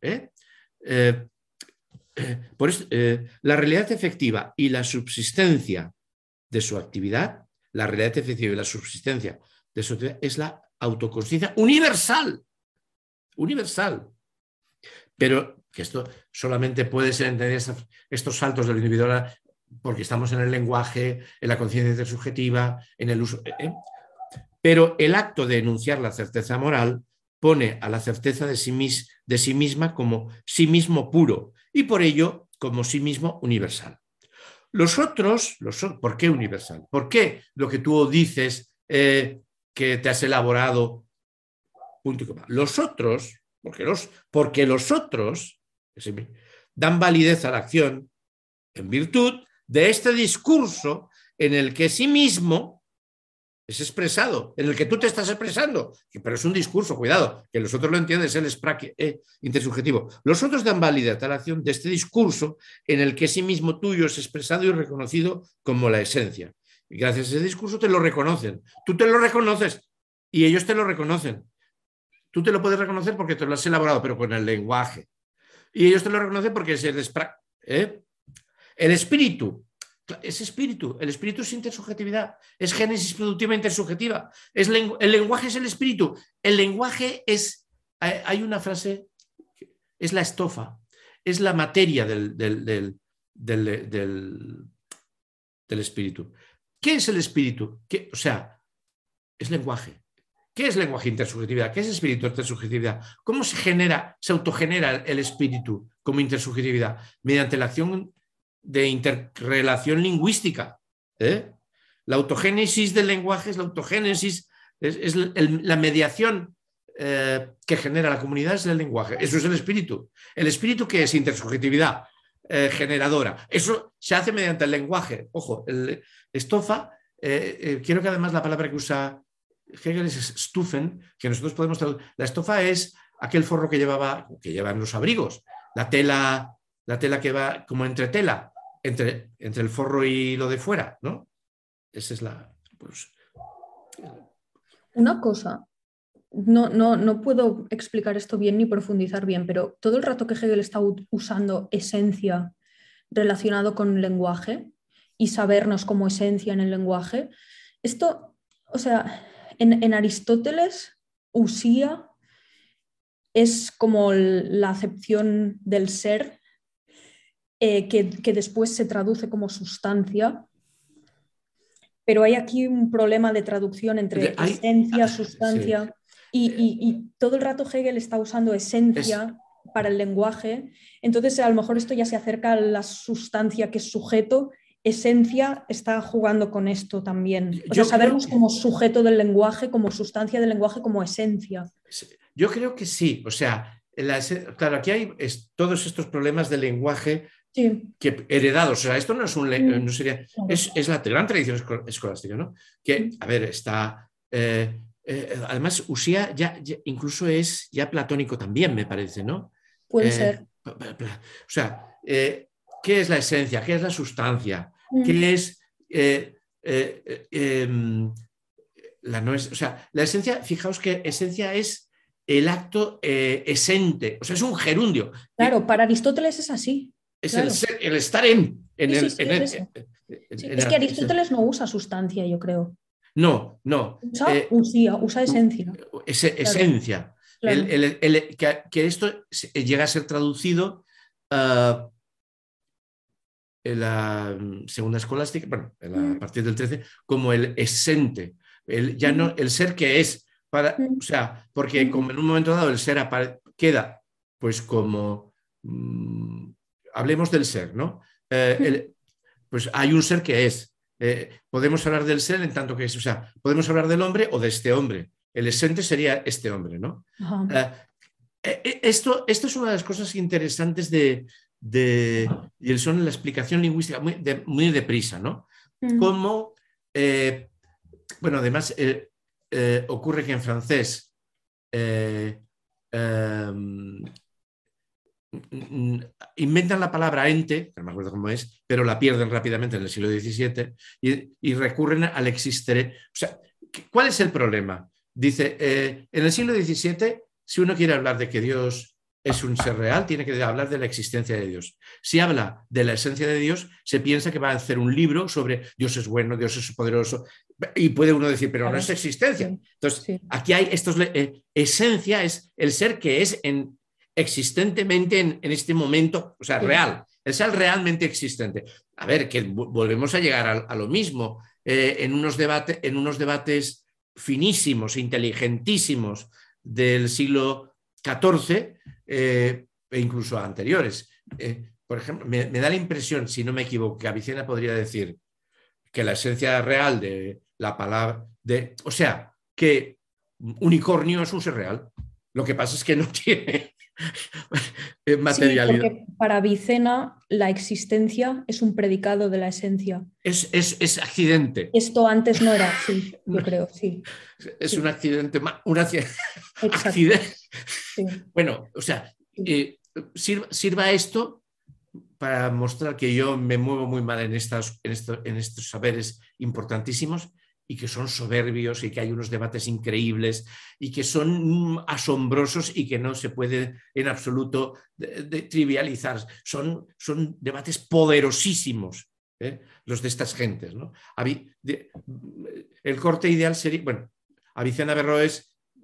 La realidad efectiva y la subsistencia de su actividad, la realidad efectiva y la subsistencia de su actividad es la autoconsciencia universal. Universal. Pero que esto solamente puede ser entender estos saltos del individual porque estamos en el lenguaje, en la conciencia intersubjetiva, en el uso. Pero el acto de enunciar la certeza moral pone a la certeza de sí misma como sí mismo puro y por ello como sí mismo universal. Los otros, ¿por qué universal? ¿Por qué lo que tú dices que te has elaborado? Punto y coma. Los otros, porque los otros dan validez a la acción en virtud de este discurso en el que sí mismo es expresado, en el que tú te estás expresando, pero es un discurso, cuidado, que los otros lo entienden, es el sprach intersubjetivo. Los otros dan validez a la acción de este discurso en el que sí mismo tuyo es expresado y reconocido como la esencia. Y gracias a ese discurso te lo reconocen. Tú te lo reconoces y ellos te lo reconocen. Tú te lo puedes reconocer porque te lo has elaborado, pero con el lenguaje. Y ellos te lo reconocen porque es el sprach. El espíritu. Es espíritu, el espíritu es intersubjetividad, es génesis productiva intersubjetiva, el lenguaje es el espíritu, el lenguaje es, hay una frase es la estofa, es la materia del espíritu. ¿Qué es el espíritu? O sea, es lenguaje. ¿Qué es lenguaje e intersubjetividad? ¿Qué es espíritu e intersubjetividad? ¿Cómo se autogenera el espíritu como intersubjetividad? Mediante la acción de interrelación lingüística. La autogénesis del lenguaje es la autogénesis, la mediación que genera la comunidad es el lenguaje. Eso es el espíritu. ¿El espíritu qué es? Intersubjetividad generadora. Eso se hace mediante el lenguaje. Ojo, estofa, quiero que además la palabra que usa Hegel es Stufen, que nosotros podemos traducir. La estofa es aquel forro que llevan los abrigos, la tela que va como entretela, entre el forro y lo de fuera, ¿no? Esa es la... Pues... Una cosa, no puedo explicar esto bien ni profundizar bien, pero todo el rato que Hegel está usando esencia relacionado con lenguaje y sabernos como esencia en el lenguaje, esto, o sea, en Aristóteles, usía es como la acepción del ser que después se traduce como sustancia, pero hay aquí un problema de traducción entre esencia, sustancia, sí. y todo el rato Hegel está usando esencia para el lenguaje, entonces a lo mejor esto ya se acerca a la sustancia que es sujeto. Esencia está jugando con esto también. O sea, sabernos como sujeto del lenguaje, como sustancia del lenguaje, como esencia. Yo creo que sí. O sea, claro, aquí hay todos estos problemas del lenguaje que heredados. O sea, esto no es no sería. Es la gran tradición escolástica, ¿no? Que, a ver, está. Además, Usía ya incluso es ya platónico también, me parece, ¿no? Puede ser. O sea, ¿qué es la esencia? ¿Qué es la sustancia? ¿Qué es o sea, la esencia? Fijaos que esencia es el acto esente, o sea, es un gerundio. Claro, para Aristóteles es así. Es claro. el estar en Es que Aristóteles no usa sustancia, yo creo. No. Usa esencia. Esencia. Claro. Que esto llega a ser traducido en la segunda escolástica, bueno, a partir del 13, como el esente. Ya no, el ser que es. O sea, porque como en un momento dado el ser queda pues como... hablemos del ser, ¿no? Pues hay un ser que es. Podemos hablar del ser en tanto que es, o sea, podemos hablar del hombre o de este hombre. El esente sería este hombre, ¿no? Esto es una de las cosas interesantes y son la explicación lingüística muy deprisa, ¿no? Como, bueno, además ocurre que en francés inventan la palabra ente, no me acuerdo cómo es, pero la pierden rápidamente en el siglo XVII y recurren al existere. O sea, ¿cuál es el problema? Dice, en el siglo XVII, si uno quiere hablar de que Dios es un ser real, tiene que hablar de la existencia de Dios. Si habla de la esencia de Dios, se piensa que va a hacer un libro sobre Dios es bueno, Dios es poderoso, y puede uno decir, pero no es existencia. Entonces, aquí hay esencia, es el ser que es existentemente en este momento, o sea, real, el ser realmente existente. A ver, que volvemos a llegar a lo mismo, en unos debates finísimos, inteligentísimos del siglo XIV e incluso anteriores. Por ejemplo, me da la impresión, si no me equivoco, que Avicena podría decir que la esencia real de la palabra, o sea, que unicornio es un ser real. Lo que pasa es que no tiene materialidad. Sí, porque para Avicena la existencia es un predicado de la esencia. Es accidente. Esto antes no era así, yo creo, sí. Es un accidente. Accidente. Sí. Bueno, o sea, sirva esto para mostrar que yo me muevo muy mal en estos saberes importantísimos y que son soberbios y que hay unos debates increíbles y que son asombrosos y que no se puede en absoluto trivializar. Son debates poderosísimos, los de estas gentes, ¿no? El corte ideal sería, bueno, Avicena Averroes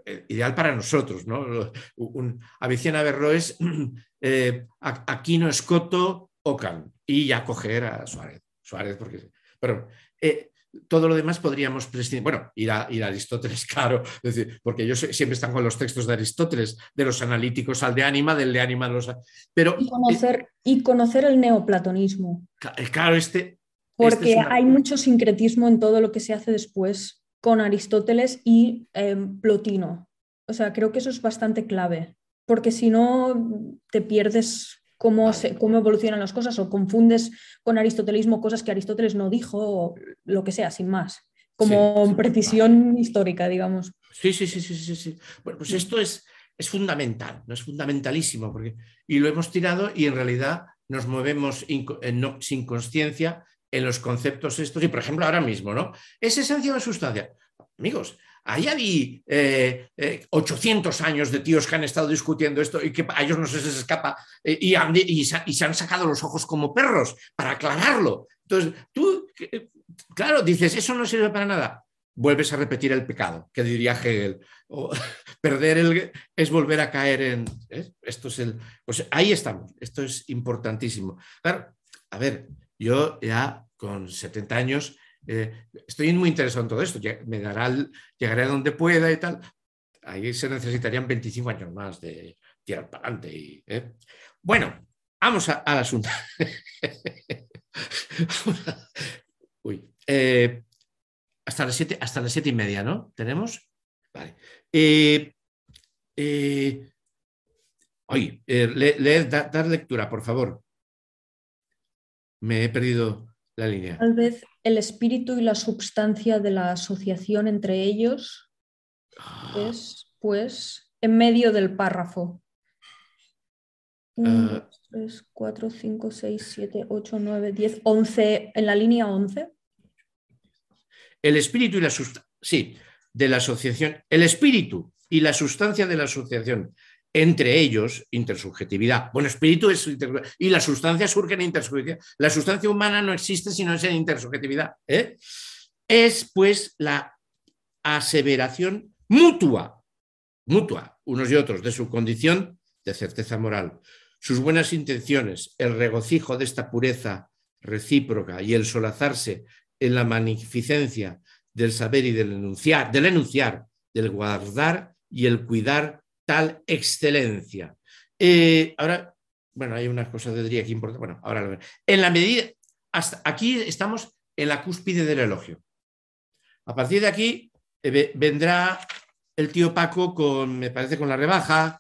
ideal para nosotros, ¿no? Avicena Averroes, Aquino, Escoto, Ockham, y ya coger a Suárez. Porque, pero todo lo demás podríamos prescindir. Bueno, ir a Aristóteles, claro, es decir, porque ellos siempre están con los textos de Aristóteles, de los analíticos al de ánima, del de ánima a los... Pero, y conocer el neoplatonismo. Claro, porque hay mucho sincretismo en todo lo que se hace después con Aristóteles y Plotino. O sea, creo que eso es bastante clave, porque si no te pierdes cómo evolucionan las cosas o confundes con aristotelismo cosas que Aristóteles no dijo o lo que sea, sin más, como precisión histórica, digamos. Sí. Bueno, pues esto es fundamental, ¿no? Es fundamentalísimo, y lo hemos tirado y en realidad nos movemos sin consciencia en los conceptos estos. Y por ejemplo, ahora mismo, ¿no? ¿Es esencia o sustancia? Amigos, ahí había 800 años de tíos que han estado discutiendo esto y que a ellos no se les escapa y se han sacado los ojos como perros para aclararlo. Entonces, tú, claro, dices, eso no sirve para nada. Vuelves a repetir el pecado, que diría Hegel. Perder es volver a caer en... Esto es pues ahí estamos, esto es importantísimo. Claro, a ver, yo ya con 70 años estoy muy interesado en todo esto, llegaré a donde pueda y tal. Ahí se necesitarían 25 años más de tirar para adelante. Bueno, vamos al asunto. Uy, hasta las 7:30, ¿no? ¿Tenemos? Vale. Dar lectura, por favor. Me he perdido la línea. Tal vez el espíritu y la substancia de la asociación entre ellos es, pues, en medio del párrafo. 1, 2, 3, 4, 5, 6, 7, 8, 9, 10, 11, en la línea 11. El espíritu y la sustancia, sí, de la asociación, el espíritu y la sustancia de la asociación, entre ellos, intersubjetividad. Bueno, espíritu es y la sustancia surge en intersubjetividad. La sustancia humana no existe si no es en intersubjetividad. Es, pues, la aseveración mutua, unos y otros, de su condición de certeza moral, sus buenas intenciones, el regocijo de esta pureza recíproca y el solazarse en la magnificencia del saber y del enunciar, del guardar y el cuidar tal excelencia. Ahora, bueno, hay una cosa de diría que importa. Bueno, ahora en la medida, hasta aquí estamos en la cúspide del elogio. A partir de aquí vendrá el tío Paco me parece, con la rebaja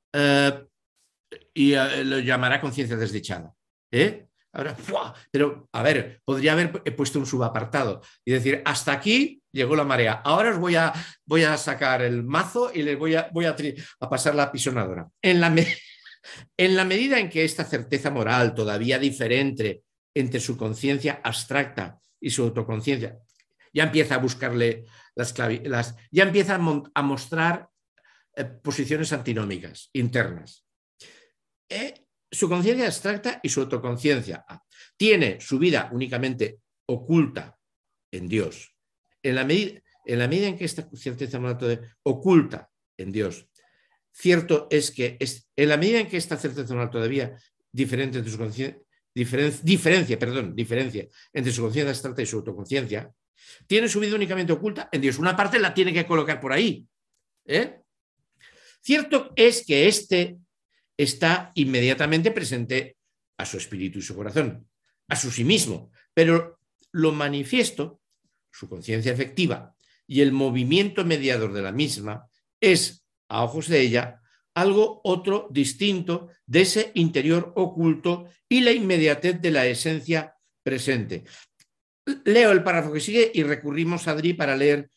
y lo llamará conciencia desdichada. Ahora, ¡fua! Pero, a ver, podría haber puesto un subapartado y decir, hasta aquí llegó la marea. Ahora os voy a sacar el mazo y les voy a pasar la pisonadora. En la medida en que esta certeza moral todavía diferente entre su conciencia abstracta y su autoconciencia, ya empieza a buscarle ya empieza a mostrar posiciones antinómicas internas. Su conciencia abstracta y su autoconciencia tiene su vida únicamente oculta en Dios. En la medida en que esta certeza moral oculta en Dios, cierto es que en la medida en que esta certeza moral todavía diferente entre su conciencia, diferencia entre su conciencia abstracta y su autoconciencia, tiene su vida únicamente oculta en Dios. Una parte la tiene que colocar por ahí. Cierto es que está inmediatamente presente a su espíritu y su corazón, a su sí mismo, pero lo manifiesto, su conciencia efectiva y el movimiento mediador de la misma es, a ojos de ella, algo otro distinto de ese interior oculto y la inmediatez de la esencia presente. Leo el párrafo que sigue y recurrimos a Adri para leer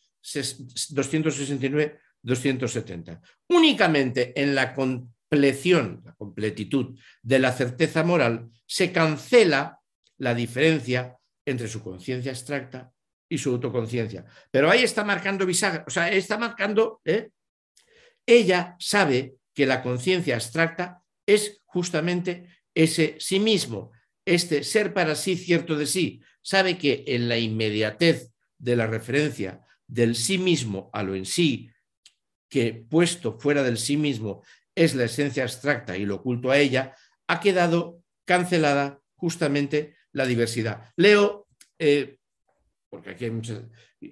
269-270. Únicamente en la completitud de la certeza moral se cancela la diferencia entre su conciencia abstracta y su autoconciencia. Pero ahí está marcando bisagra, o sea, está marcando, ella sabe que la conciencia abstracta es justamente ese sí mismo, este ser para sí cierto de sí. Sabe que en la inmediatez de la referencia del sí mismo a lo en sí, que puesto fuera del sí mismo es la esencia abstracta y lo oculto a ella, ha quedado cancelada justamente la diversidad. Leo, porque aquí hay muchas...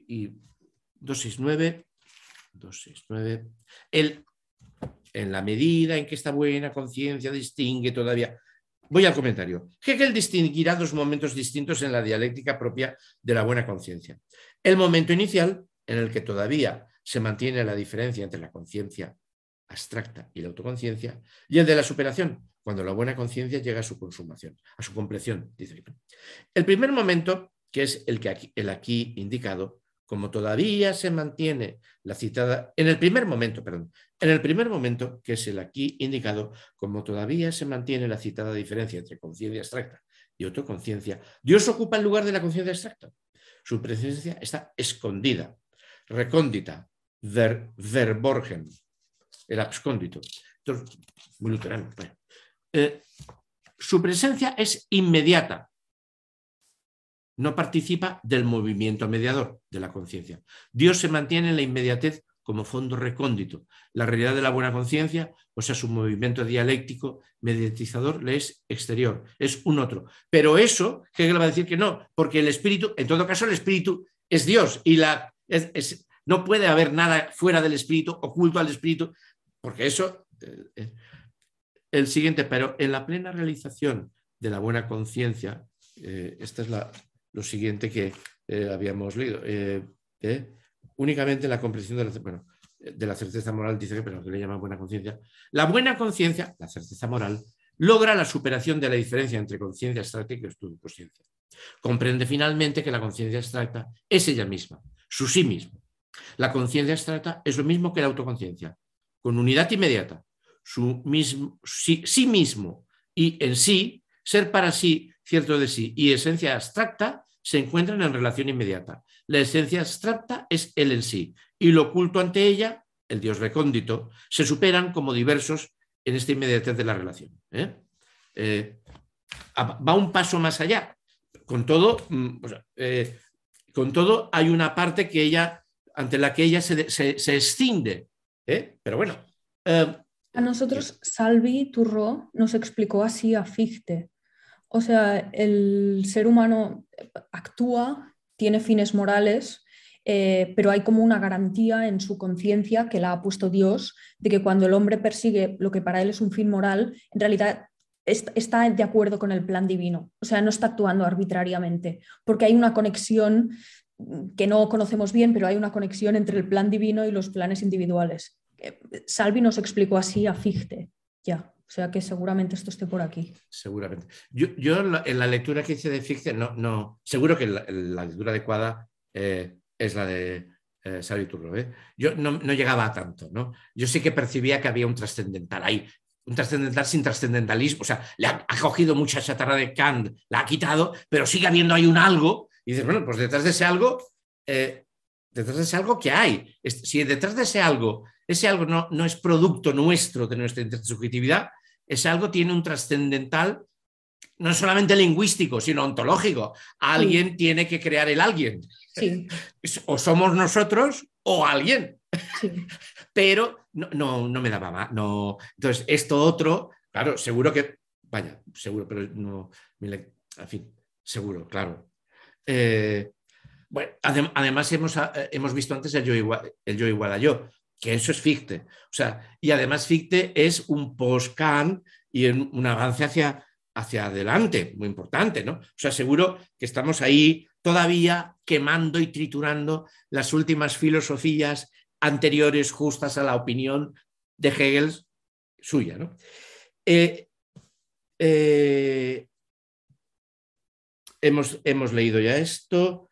269, en la medida en que esta buena conciencia distingue todavía... Voy al comentario. Hegel distinguirá dos momentos distintos en la dialéctica propia de la buena conciencia. El momento inicial, en el que todavía se mantiene la diferencia entre la conciencia abstracta y la autoconciencia, y el de la superación, cuando la buena conciencia llega a su consumación, a su compleción, dice. El primer momento, que es el aquí indicado, como todavía se mantiene la citada, en el primer momento, que es el aquí indicado, como todavía se mantiene la citada diferencia entre conciencia abstracta y autoconciencia, Dios ocupa el lugar de la conciencia abstracta. Su presencia está escondida, recóndita, verborgen, el abscóndito. Entonces, muy luterano. Su presencia es inmediata. No participa del movimiento mediador de la conciencia. Dios se mantiene en la inmediatez como fondo recóndito. La realidad de la buena conciencia, o sea, su movimiento dialéctico, mediatizador, le es exterior, es un otro. Pero eso, Hegel va a decir que no, porque el espíritu, en todo caso, el espíritu es Dios y no puede haber nada fuera del espíritu, oculto al espíritu, porque eso... El siguiente, pero en la plena realización de la buena conciencia, esta es lo siguiente que habíamos leído, únicamente la comprensión de la certeza moral, dice que, pero que le llama buena conciencia. La buena conciencia, la certeza moral, logra la superación de la diferencia entre conciencia abstracta y conciencia. Comprende finalmente que la conciencia abstracta es ella misma, su sí mismo. La conciencia abstracta es lo mismo que la autoconciencia, con unidad inmediata. Sí mismo y en sí, ser para sí, cierto de sí, y esencia abstracta se encuentran en relación inmediata. La esencia abstracta es él en sí, y lo oculto ante ella, el Dios recóndito, se superan como diversos en esta inmediatez de la relación. Va un paso más allá. Con todo, hay una parte que ella, ante la que ella se escinde. Pero bueno... A nosotros Salvi Turró nos explicó así a Fichte. O sea, el ser humano actúa, tiene fines morales, pero hay como una garantía en su conciencia que la ha puesto Dios de que cuando el hombre persigue lo que para él es un fin moral, en realidad está de acuerdo con el plan divino. O sea, no está actuando arbitrariamente, porque hay una conexión que no conocemos bien, pero hay una conexión entre el plan divino y los planes individuales. Salvi nos explicó así a Fichte, ya. O sea que seguramente esto esté por aquí. Seguramente. Yo en la lectura que hice de Fichte, seguro que la lectura adecuada es la de Salvi Turró. Yo no llegaba a tanto, ¿no? Yo sí que percibía que había un trascendental ahí, un trascendental sin trascendentalismo. O sea, le ha cogido mucha chatarra de Kant, la ha quitado, pero sigue habiendo ahí un algo. Y dices, bueno, pues detrás de ese algo, ¿qué hay? Si detrás de ese algo no es producto nuestro, de nuestra intersubjetividad, ese algo tiene un trascendental, no solamente lingüístico, sino ontológico. Alguien tiene que crear el alguien. Sí. O somos nosotros o alguien. Sí. Pero no me daba más. No. Entonces, esto otro, claro, seguro, pero no, en fin, seguro, claro. Bueno, además hemos visto antes el yo igual a yo, que eso es Fichte. O sea, y además Fichte es un post-Kant y un avance hacia adelante, muy importante, ¿no? O sea, seguro que estamos ahí todavía quemando y triturando las últimas filosofías anteriores justas a la opinión de Hegel suya, ¿no? Hemos leído ya esto.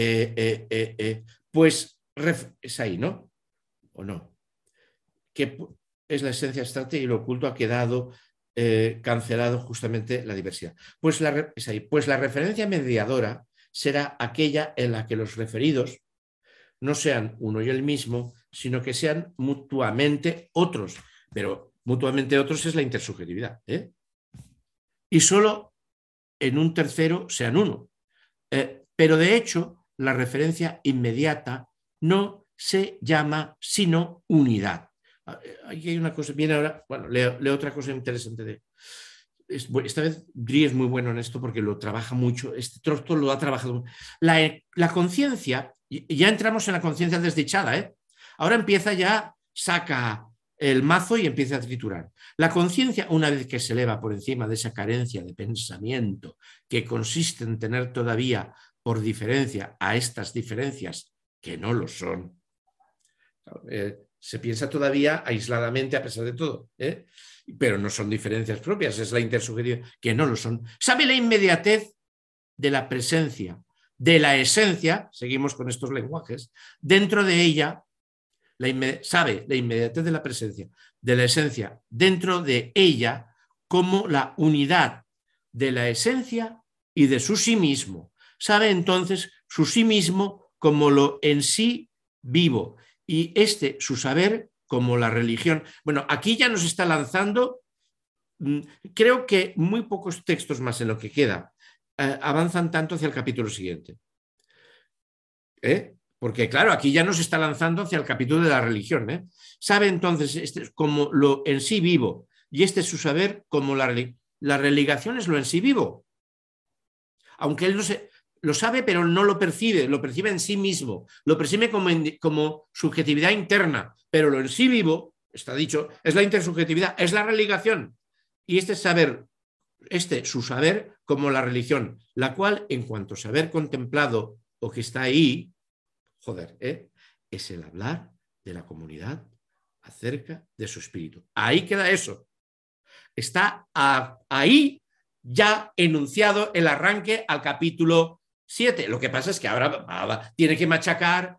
Pues es ahí, ¿no? ¿O no? Que es la esencia abstracta y lo oculto ha quedado cancelado justamente la diversidad. Es ahí. Pues la referencia mediadora será aquella en la que los referidos no sean uno y el mismo, sino que sean mutuamente otros. Pero mutuamente otros es la intersubjetividad. Y solo en un tercero sean uno. Pero de hecho, la referencia inmediata no se llama sino unidad. Aquí hay una cosa, viene ahora, bueno, leo otra cosa interesante esta vez Drie es muy bueno en esto porque lo trabaja mucho, este trozo lo ha trabajado. La conciencia, ya entramos en la conciencia desdichada, ¿eh? Ahora empieza ya, saca el mazo y empieza a triturar. La conciencia, una vez que se eleva por encima de esa carencia de pensamiento que consiste en tener todavía por diferencia a estas diferencias que no lo son, se piensa todavía aisladamente a pesar de todo, pero no son diferencias propias, es la intersubjetividad, que no lo son. Sabe la inmediatez de la presencia, de la esencia, seguimos con estos lenguajes, dentro de ella, sabe la inmediatez de la presencia, de la esencia, dentro de ella, como la unidad de la esencia y de su sí mismo. Sabe entonces su sí mismo como lo en sí vivo, y su saber como la religión. Bueno, aquí ya nos está lanzando, creo que muy pocos textos más en lo que queda avanzan tanto hacia el capítulo siguiente. Porque claro, aquí ya nos está lanzando hacia el capítulo de la religión. Sabe entonces como lo en sí vivo, y es su saber como la religación es lo en sí vivo. Aunque él no se... Lo sabe, pero no lo percibe en sí mismo, lo percibe como subjetividad interna, pero lo en sí vivo, está dicho, es la intersubjetividad, es la religación. Y su saber como la religión, la cual, en cuanto a saber contemplado o que está ahí, es el hablar de la comunidad acerca de su espíritu. Ahí queda eso. Está ahí ya enunciado el arranque al capítulo 7. Lo que pasa es que ahora tiene que machacar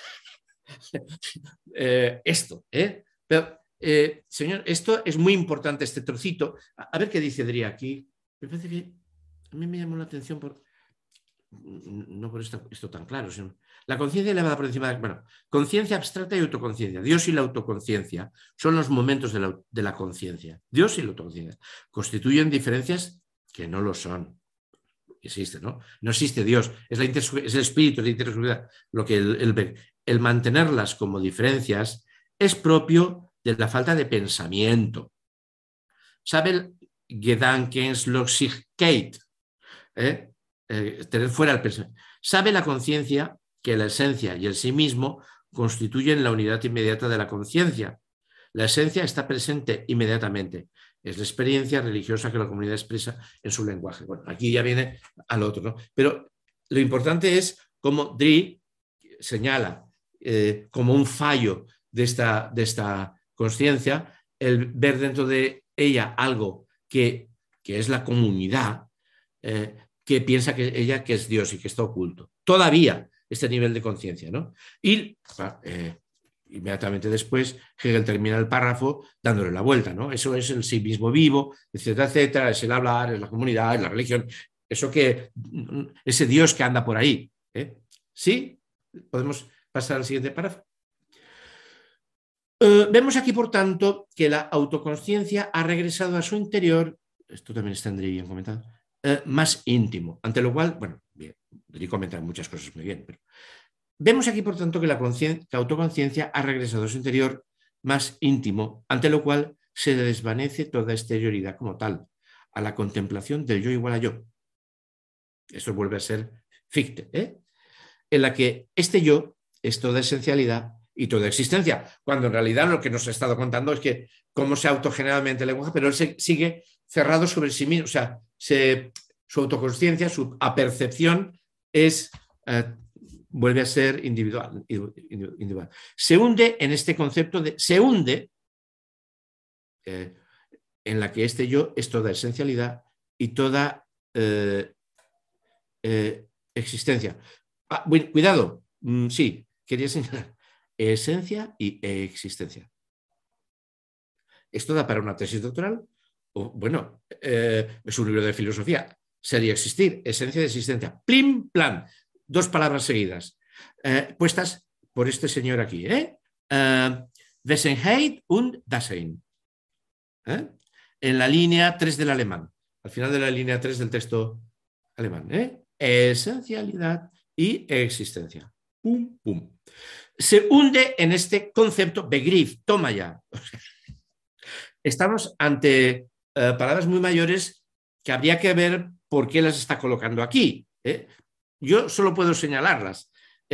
esto. Pero, señor, esto es muy importante, este trocito. A ver qué dice Drie aquí. Me parece que a mí me llamó la atención no por esto tan claro, sino la conciencia elevada por encima de... Bueno, conciencia abstracta y autoconciencia. Dios y la autoconciencia son los momentos de la conciencia. Dios y la autoconciencia constituyen diferencias que no lo son. Existe, ¿no? No existe Dios, es el espíritu, es la intersubjetividad. Lo que el mantenerlas como diferencias es propio de la falta de pensamiento. ¿Sabe el Gedankenslosigkeit? Tener fuera el pensamiento. Sabe la conciencia que la esencia y el sí mismo constituyen la unidad inmediata de la conciencia. La esencia está presente inmediatamente. Es la experiencia religiosa que la comunidad expresa en su lenguaje. Bueno, aquí ya viene al otro, ¿no? Pero lo importante es cómo Drie señala como un fallo de esta conciencia el ver dentro de ella algo que es la comunidad, que piensa que ella que es Dios y que está oculto. Todavía este nivel de conciencia, ¿no? Y inmediatamente después Hegel termina el párrafo dándole la vuelta, ¿no? Eso es el sí mismo vivo, etcétera, etcétera, es el hablar, es la comunidad, es la religión, ese Dios que anda por ahí. ¿Sí? ¿Podemos pasar al siguiente párrafo? Vemos aquí, por tanto, que la autoconsciencia ha regresado a su interior, esto también está bien comentado, más íntimo, ante lo cual, bueno, bien, Drie comenta muchas cosas muy bien, pero vemos aquí, por tanto, que la autoconciencia ha regresado a su interior más íntimo, ante lo cual se desvanece toda exterioridad como tal, a la contemplación del yo igual a yo. Esto vuelve a ser Fichte, en la que este yo es toda esencialidad y toda existencia, cuando en realidad lo que nos ha estado contando es que cómo se autogenera el lenguaje, pero él sigue cerrado sobre sí mismo, o sea, su autoconsciencia, su apercepción vuelve a ser individual. Se hunde en este concepto en la que este yo es toda esencialidad y toda existencia. Bueno, cuidado, sí, quería señalar esencia y existencia. Esto da para una tesis doctoral, bueno, es un libro de filosofía, ser y existir, esencia y existencia, plim, plan, 2 palabras seguidas, puestas por este señor aquí, Wesenheit und Dasein, en la línea 3 del alemán, al final de la línea 3 del texto alemán, esencialidad y existencia. Pum, pum. se hunde en este concepto, Begriff, toma ya. Estamos ante palabras muy mayores que habría que ver por qué las está colocando aquí. Yo solo puedo señalarlas.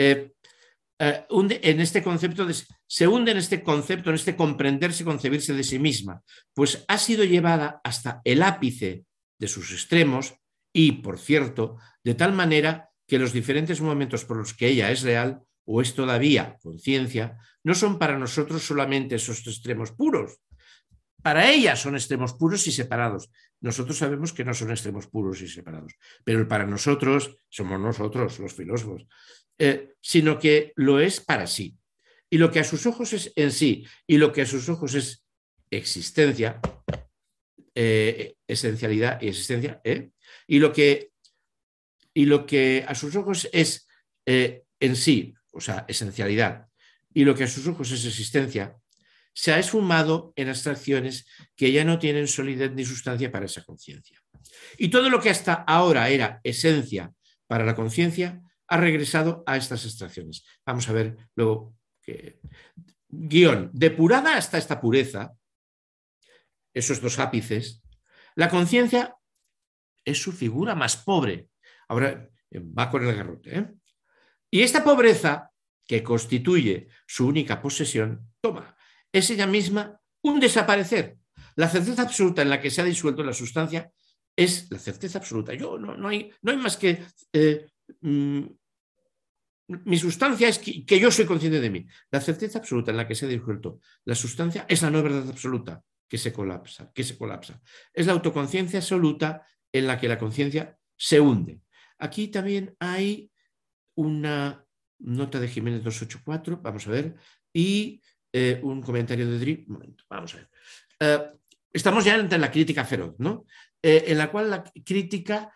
En este concepto se hunde en este concepto, en este comprenderse, concebirse de sí misma, pues ha sido llevada hasta el ápice de sus extremos y, por cierto, de tal manera que los diferentes momentos por los que ella es real o es todavía conciencia no son para nosotros solamente esos extremos puros. Para ella son extremos puros y separados. Nosotros sabemos que no son extremos puros y separados, pero para nosotros somos nosotros, los filósofos, sino que lo es para sí. Y lo que a sus ojos es en sí y lo que a sus ojos es existencia, esencialidad y existencia, y lo que a sus ojos es en sí, o sea, esencialidad, y lo que a sus ojos es existencia, se ha esfumado en abstracciones que ya no tienen solidez ni sustancia para esa conciencia. Y todo lo que hasta ahora era esencia para la conciencia ha regresado a estas abstracciones. Vamos a ver luego que... Guión, depurada hasta esta pureza, esos dos ápices, la conciencia es su figura más pobre. Ahora va con el garrote. Y esta pobreza, que constituye su única posesión, toma, es ella misma un desaparecer. La certeza absoluta en la que se ha disuelto la sustancia es la certeza absoluta. No hay más que... mi sustancia es que yo soy consciente de mí. La certeza absoluta en la que se ha disuelto la sustancia es la no verdad absoluta que se colapsa. Es la autoconciencia absoluta en la que la conciencia se hunde. Aquí también hay una nota de Jiménez 284, vamos a ver, y un comentario de Dri. Un momento, vamos a ver. Estamos ya entre la crítica feroz, ¿no? En la cual la crítica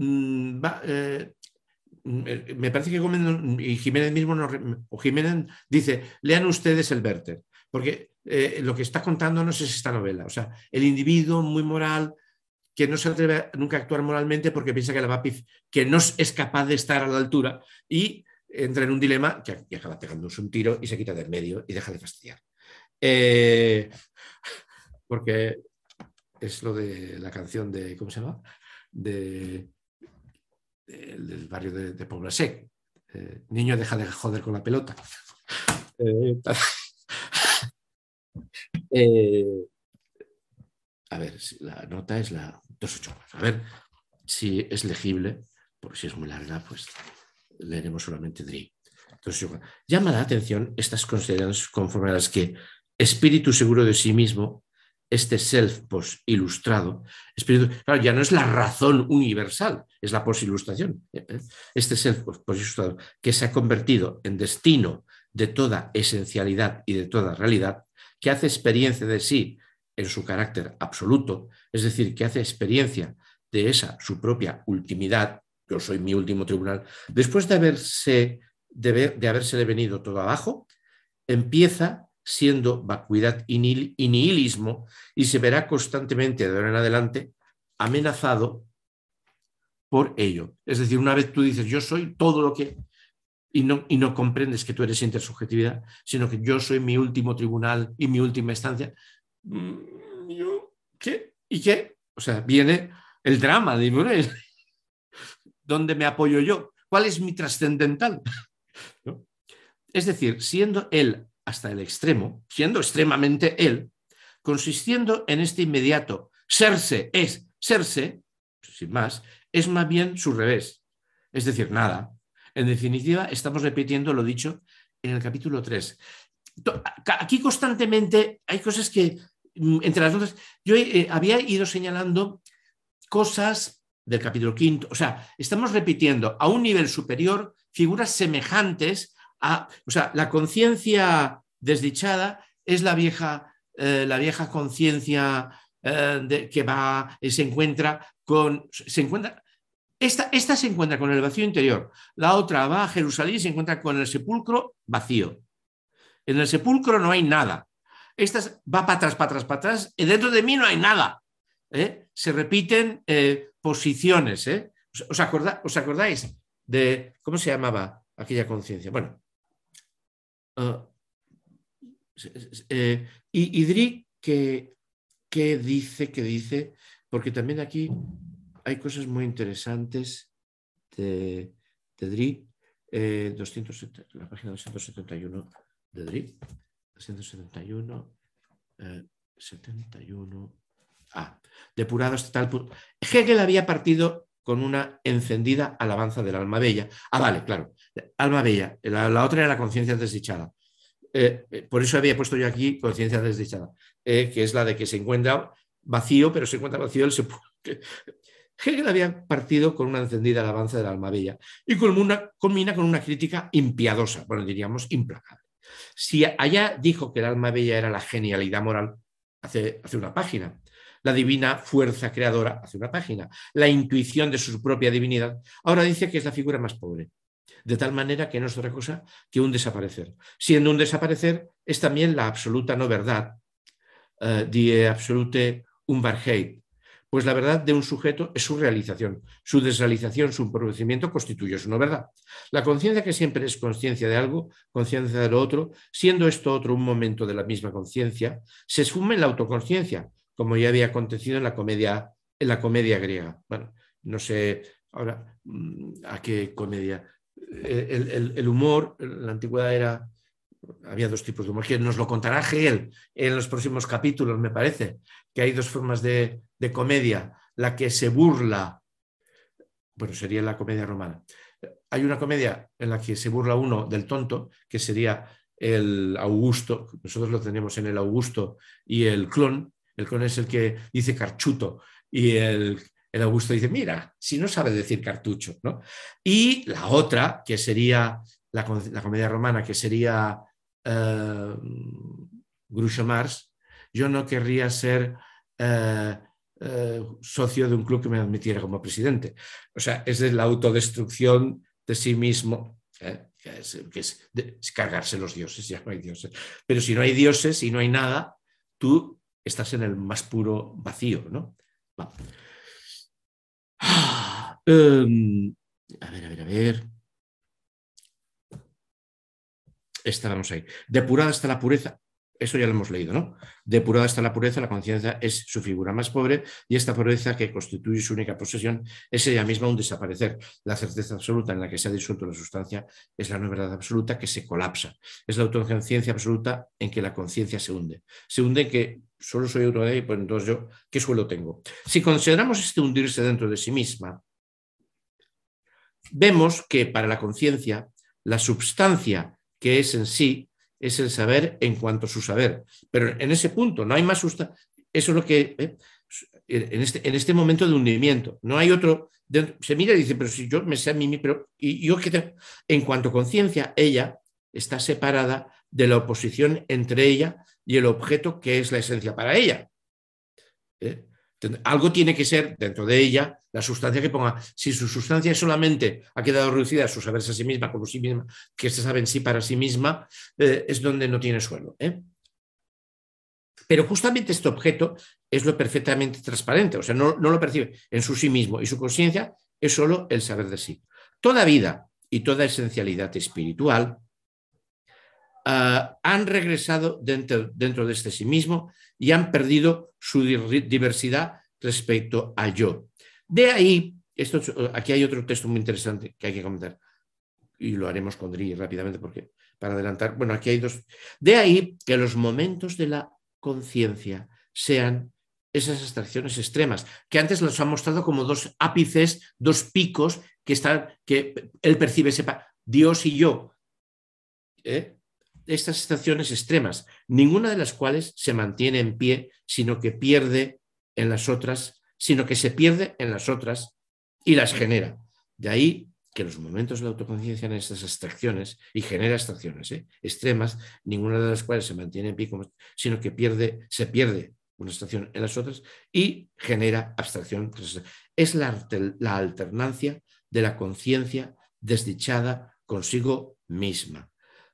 me parece que y Jiménez mismo, o Jiménez dice, lean ustedes el Werther, porque lo que está contándonos es esta novela, o sea, el individuo muy moral que no se atreve nunca a actuar moralmente porque piensa que la va a que no es capaz de estar a la altura y entra en un dilema que acaba pegándose un tiro y se quita del medio y deja de fastidiar. Porque es lo de la canción de, ¿cómo se llama? Del barrio de Poblasec. Niño, deja de joder con la pelota. A ver, la nota es la 284. A ver si es legible, porque si es muy larga, pues leeremos solamente Dri. Llama la atención estas consideraciones conforme a las que espíritu seguro de sí mismo, este self post-ilustrado, claro, ya no es la razón universal, es la post-ilustración. Este self post-ilustrado que se ha convertido en destino de toda esencialidad y de toda realidad, que hace experiencia de sí en su carácter absoluto, es decir, que hace experiencia de esa su propia ultimidad, yo soy mi último tribunal, después de habérsele venido todo abajo, empieza siendo vacuidad y nihilismo y se verá constantemente de ahora en adelante amenazado por ello. Es decir, una vez tú dices yo soy todo lo que... Y no comprendes que tú eres intersubjetividad, sino que yo soy mi último tribunal y mi última instancia. ¿Qué? ¿Y qué? O sea, viene el drama de ¿dónde me apoyo yo? ¿Cuál es mi trascendental? ¿No? Es decir, siendo él hasta el extremo, siendo extremadamente él, consistiendo en este inmediato serse, sin más, es más bien su revés. Es decir, nada. En definitiva, estamos repitiendo lo dicho en el capítulo 3. Aquí constantemente hay cosas que, entre las notas, yo había ido señalando cosas del capítulo 5, o sea, estamos repitiendo a un nivel superior figuras semejantes a, o sea, la conciencia desdichada es la vieja conciencia que va y se encuentra con... Esta se encuentra con el vacío interior, la otra va a Jerusalén y se encuentra con el sepulcro vacío. En el sepulcro no hay nada. Esta va para atrás, y dentro de mí no hay nada. Se repiten posiciones. ¿Os acordáis de cómo se llamaba aquella conciencia? Bueno, Y Dri, ¿qué dice? Porque también aquí hay cosas muy interesantes de Dri. 270, la página 271 de Dri. 271, 71. Depurado hasta tal punto. Hegel había partido con una encendida alabanza del alma bella. Vale, claro. Alma bella. La otra era la conciencia desdichada. Por eso había puesto yo aquí conciencia desdichada, que es la de que se encuentra vacío, pero se encuentra vacío el sepulcro. Hegel había partido con una encendida alabanza del alma bella y culmina con una crítica impiadosa, bueno, diríamos implacable. Si allá dijo que el alma bella era la genialidad moral, hace una página. La divina fuerza creadora, hace una página. La intuición de su propia divinidad, ahora dice que es la figura más pobre. De tal manera que no es otra cosa que un desaparecer. Siendo un desaparecer, es también la absoluta no verdad, die absolute Unwahrheit, pues la verdad de un sujeto es su realización, su desrealización, su empobrecimiento constituye su no verdad. La conciencia que siempre es conciencia de algo, conciencia de lo otro, siendo esto otro un momento de la misma conciencia, se esfuma en la autoconciencia, como ya había acontecido en la comedia griega. Bueno, no sé ahora a qué comedia. El humor en la antigüedad había dos tipos de humor, que nos lo contará Hegel en los próximos capítulos, me parece, que hay dos formas de comedia, la que se burla, bueno, sería la comedia romana. Hay una comedia en la que se burla uno del tonto, que sería el Augusto, nosotros lo tenemos en el Augusto y el clon es el que dice carchuto y el Augusto dice, mira, si no sabe decir cartucho, ¿no? Y la otra, que sería la comedia romana, que sería Groucho Marx, yo no querría ser socio de un club que me admitiera como presidente. O sea, es de la autodestrucción de sí mismo, que es cargarse los dioses, ya no hay dioses. Pero si no hay dioses, si no hay nada, tú estás en el más puro vacío, ¿no? Va. A ver. Estábamos ahí. Depurada hasta la pureza. Eso ya lo hemos leído, ¿no? Depurada hasta la pureza, la conciencia es su figura más pobre y esta pobreza que constituye su única posesión es ella misma un desaparecer. La certeza absoluta en la que se ha disuelto la sustancia es la no verdad absoluta que se colapsa. Es la autoconciencia absoluta en que la conciencia se hunde. Se hunde en que solo soy auto de ahí, pues entonces yo, ¿qué suelo tengo? Si consideramos este hundirse dentro de sí misma, vemos que para la conciencia la substancia que es en sí es el saber en cuanto a su saber. Pero en ese punto no hay más sustancia. Eso es lo que, en este momento de hundimiento, no hay otro. Se mira y dice, pero si yo me sé a mí, pero y yo que en cuanto a conciencia, ella está separada de la oposición entre ella y el objeto que es la esencia para ella. Algo tiene que ser dentro de ella la sustancia que ponga. Si su sustancia solamente ha quedado reducida a su saberse a sí misma, como sí misma, que se sabe en sí para sí misma, es donde no tiene suelo. Pero justamente este objeto es lo perfectamente transparente, o sea, no lo percibe en su sí mismo y su conciencia es solo el saber de sí. Toda vida y toda esencialidad espiritual han regresado dentro de este sí mismo y han perdido su diversidad respecto a yo. De ahí, aquí hay otro texto muy interesante que hay que comentar y lo haremos con Dri rápidamente porque para adelantar, bueno, aquí hay dos. De ahí que los momentos de la conciencia sean esas abstracciones extremas, que antes los han mostrado como dos ápices, dos picos que él percibe, sepa, Dios y yo. Estas estaciones extremas, ninguna de las cuales se mantiene en pie, sino que pierde en las otras, sino que se pierde en las otras y las genera. De ahí que los momentos de la autoconciencia en estas abstracciones, y genera abstracciones extremas, ninguna de las cuales se mantiene en pie, sino que se pierde una abstracción en las otras y genera abstracción. Es la alternancia de la conciencia desdichada consigo misma.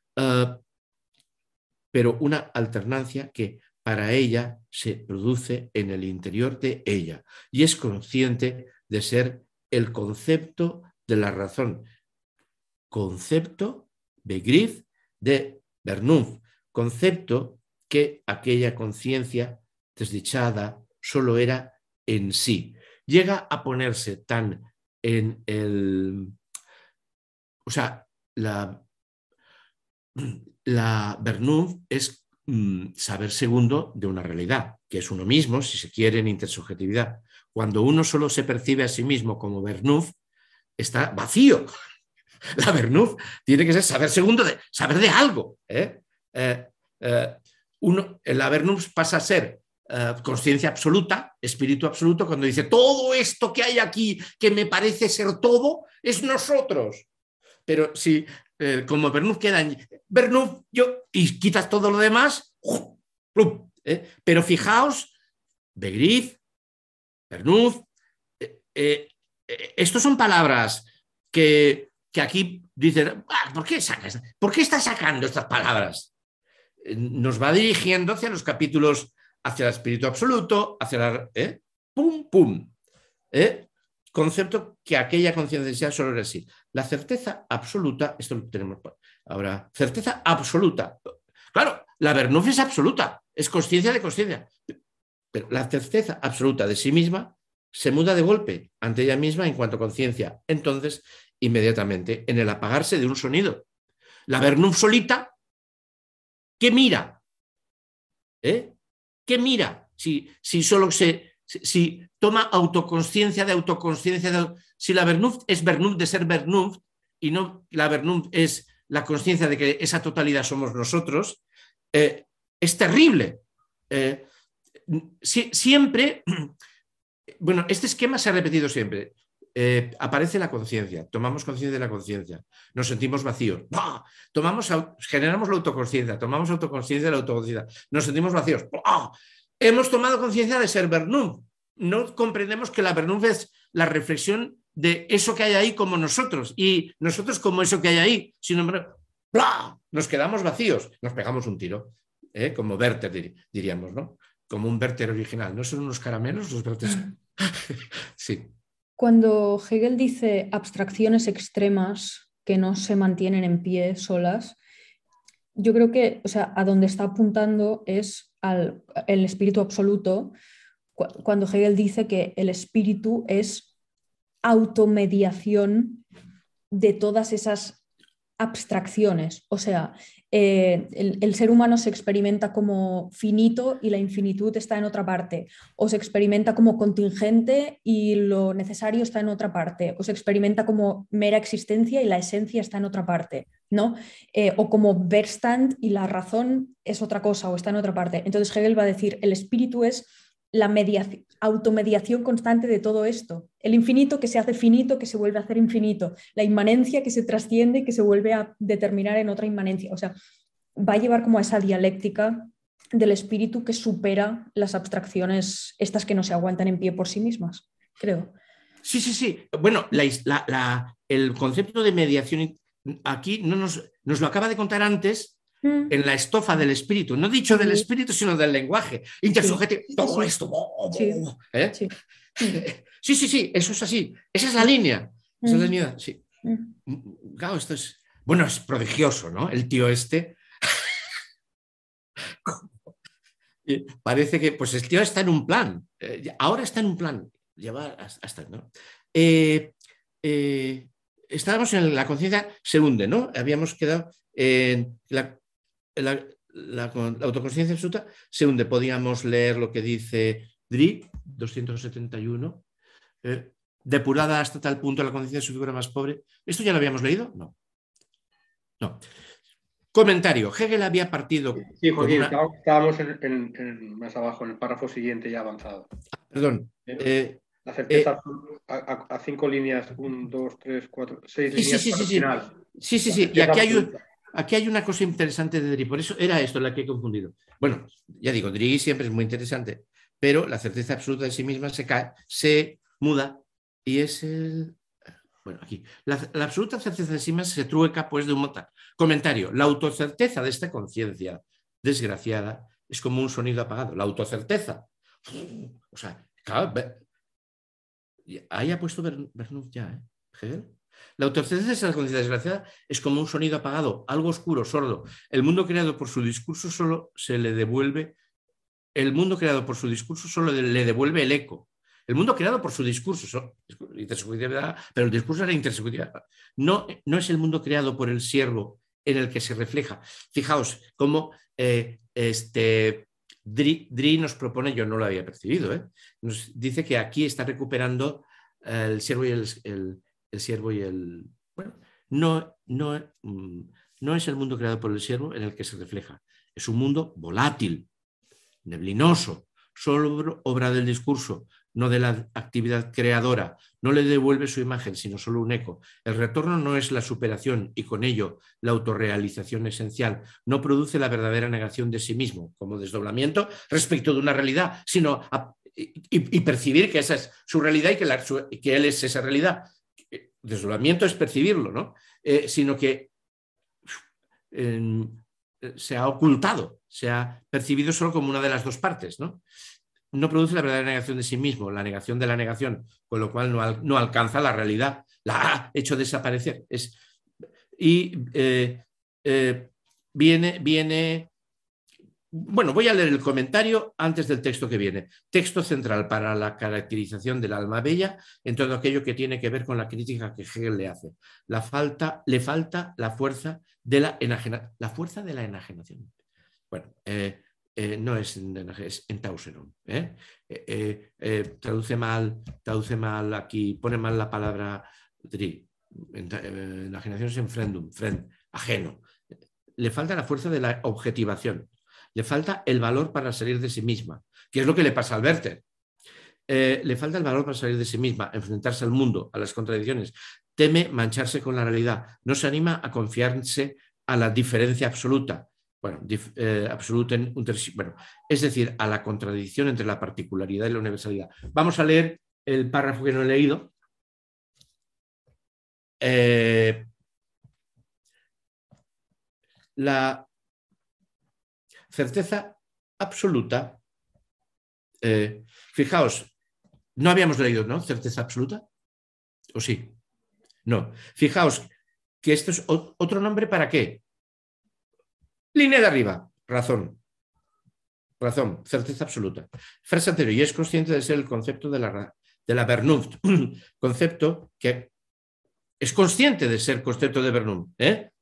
Pero una alternancia que para ella se produce en el interior de ella y es consciente de ser el concepto de la razón, concepto, Begriff, de Vernunft, concepto que aquella conciencia desdichada solo era en sí. Llega a ponerse tan en el... O sea, la Vernunft es saber segundo de una realidad, que es uno mismo, si se quiere, en intersubjetividad. Cuando uno solo se percibe a sí mismo como Vernunft, está vacío. La Vernunft tiene que ser saber segundo de saber de algo. La Vernunft pasa a ser conciencia absoluta, espíritu absoluto, cuando dice todo esto que hay aquí, que me parece ser todo, es nosotros. Pero si como Vernunft queda en Vernunft y quitas todo lo demás, pero fijaos, Begriff, Vernunft, estos son palabras que aquí dicen, ¿por qué estás sacando estas palabras? Nos va dirigiendo hacia los capítulos, hacia el espíritu absoluto, hacia la... pum, pum. Concepto que aquella conciencia solo era así. La certeza absoluta, esto lo tenemos ahora, certeza absoluta. Claro, la Vernunft es absoluta, es conciencia de conciencia, pero la certeza absoluta de sí misma se muda de golpe ante ella misma en cuanto a conciencia. Entonces, inmediatamente, en el apagarse de un sonido. La Vernunft solita, ¿qué mira? ¿Qué mira? Si solo si toma autoconsciencia de autoconsciencia, si la Vernunft es Vernunft de ser Vernunft y no la Vernunft es la conciencia de que esa totalidad somos nosotros, es terrible. Siempre, bueno, este esquema se ha repetido siempre. Aparece la conciencia, tomamos conciencia de la conciencia, nos sentimos vacíos, ¡bah! Generamos la autoconsciencia, tomamos autoconsciencia de la autoconsciencia, nos sentimos vacíos, ¡bah! Hemos tomado conciencia de ser Vernunft, no comprendemos que la Vernunft es la reflexión de eso que hay ahí como nosotros y nosotros como eso que hay ahí, sino ¡blah! Nos quedamos vacíos, nos pegamos un tiro, como Werther diríamos, ¿no? Como un Werther original, ¿no son unos caramelos los Werther? Sí. Cuando Hegel dice abstracciones extremas que no se mantienen en pie solas, yo creo que, o sea, a donde está apuntando es al el espíritu absoluto, cuando Hegel dice que el espíritu es automediación de todas esas abstracciones. O sea, el ser humano se experimenta como finito y la infinitud está en otra parte, o se experimenta como contingente y lo necesario está en otra parte, o se experimenta como mera existencia y la esencia está en otra parte, ¿no? O como Verstand y la razón es otra cosa o está en otra parte. Entonces Hegel va a decir, el espíritu es la automediación constante de todo esto. El infinito que se hace finito, que se vuelve a hacer infinito. La inmanencia que se trasciende, que se vuelve a determinar en otra inmanencia. O sea, va a llevar como a esa dialéctica del espíritu que supera las abstracciones, estas que no se aguantan en pie por sí mismas, creo. Sí, sí, sí. Bueno, el concepto de mediación aquí nos lo acaba de contar antes en la estofa del espíritu, no dicho del espíritu, sino del lenguaje, intersubjetivo, todo esto. Sí, sí, sí, eso es así. Esa es la línea. Esa es la línea, sí. Claro, esto es, bueno, es prodigioso, ¿no? El tío este. Parece que, pues el tío está en un plan. Ahora está en un plan. Lleva hasta, ¿no? Estábamos en la conciencia, se hunde, ¿no? Habíamos quedado en la autoconsciencia absoluta, se hunde. Podíamos leer lo que dice Drie, 271. Depurada hasta tal punto la conciencia de su figura más pobre. ¿Esto ya lo habíamos leído? No. No. Comentario. Hegel había partido... Sí, Joaquín, estábamos más abajo, en el párrafo siguiente ya avanzado. Perdón. La certeza a 5 líneas, 1, 2, 3, 4, 6 líneas sí, para el final. Sí, sí, sí. Y aquí hay una cosa interesante de Drie, por eso era esto la que he confundido. Bueno, ya digo, Drie siempre es muy interesante, pero la certeza absoluta de sí misma se muda y es el... Bueno, aquí. La absoluta certeza de sí misma se trueca pues de un comentario. La autocerteza de esta conciencia desgraciada es como un sonido apagado. La autocerteza. O sea, claro, ahí ha puesto Vernunft ya, Hegel. La autocerteza de la conciencia desgraciada es como un sonido apagado, algo oscuro, sordo. El mundo creado por su discurso solo se le devuelve, el mundo creado por su discurso solo le devuelve el eco. El mundo creado por su discurso, pero el discurso es la intersubjetividad. No es el mundo creado por el siervo en el que se refleja. Fijaos cómo Dri nos propone, yo no lo había percibido, nos dice que aquí está recuperando el siervo y el siervo y el... Bueno, no es el mundo creado por el siervo en el que se refleja. Es un mundo volátil, neblinoso, solo obra del discurso, no de la actividad creadora. No le devuelve su imagen, sino solo un eco. El retorno no es la superación y con ello la autorrealización esencial. No produce la verdadera negación de sí mismo como desdoblamiento respecto de una realidad, sino y percibir que esa es su realidad y que él es esa realidad. Desdoblamiento es percibirlo, ¿no? Sino que se ha ocultado, se ha percibido solo como una de las dos partes, ¿no? No produce la verdadera negación de sí mismo, la negación de la negación, con lo cual no alcanza la realidad, la ha hecho desaparecer. Viene... Bueno, voy a leer el comentario antes del texto que viene. Texto central para la caracterización del alma bella en todo aquello que tiene que ver con la crítica que Hegel le hace. Le falta la fuerza de la enajenación. La fuerza de la enajenación. Bueno, no es en Tauseron. Traduce mal aquí, pone mal la palabra dri. Enajenación es en frendum, ajeno. Le falta la fuerza de la objetivación. Le falta el valor para salir de sí misma, que es lo que le pasa al Werther. Le falta el valor para salir de sí misma, enfrentarse al mundo, a las contradicciones. Teme mancharse con la realidad. No se anima a confiarse a la diferencia absoluta. Bueno, es decir, a la contradicción entre la particularidad y la universalidad. Vamos a leer el párrafo que no he leído. La certeza absoluta. Fijaos, no habíamos leído, ¿no? Certeza absoluta. ¿O sí? No. Fijaos que esto es otro nombre para qué. Línea de arriba, razón. Razón, certeza absoluta. Frase anterior, y es consciente de ser el concepto de la Vernunft. Concepto que es consciente de ser concepto de Vernunft.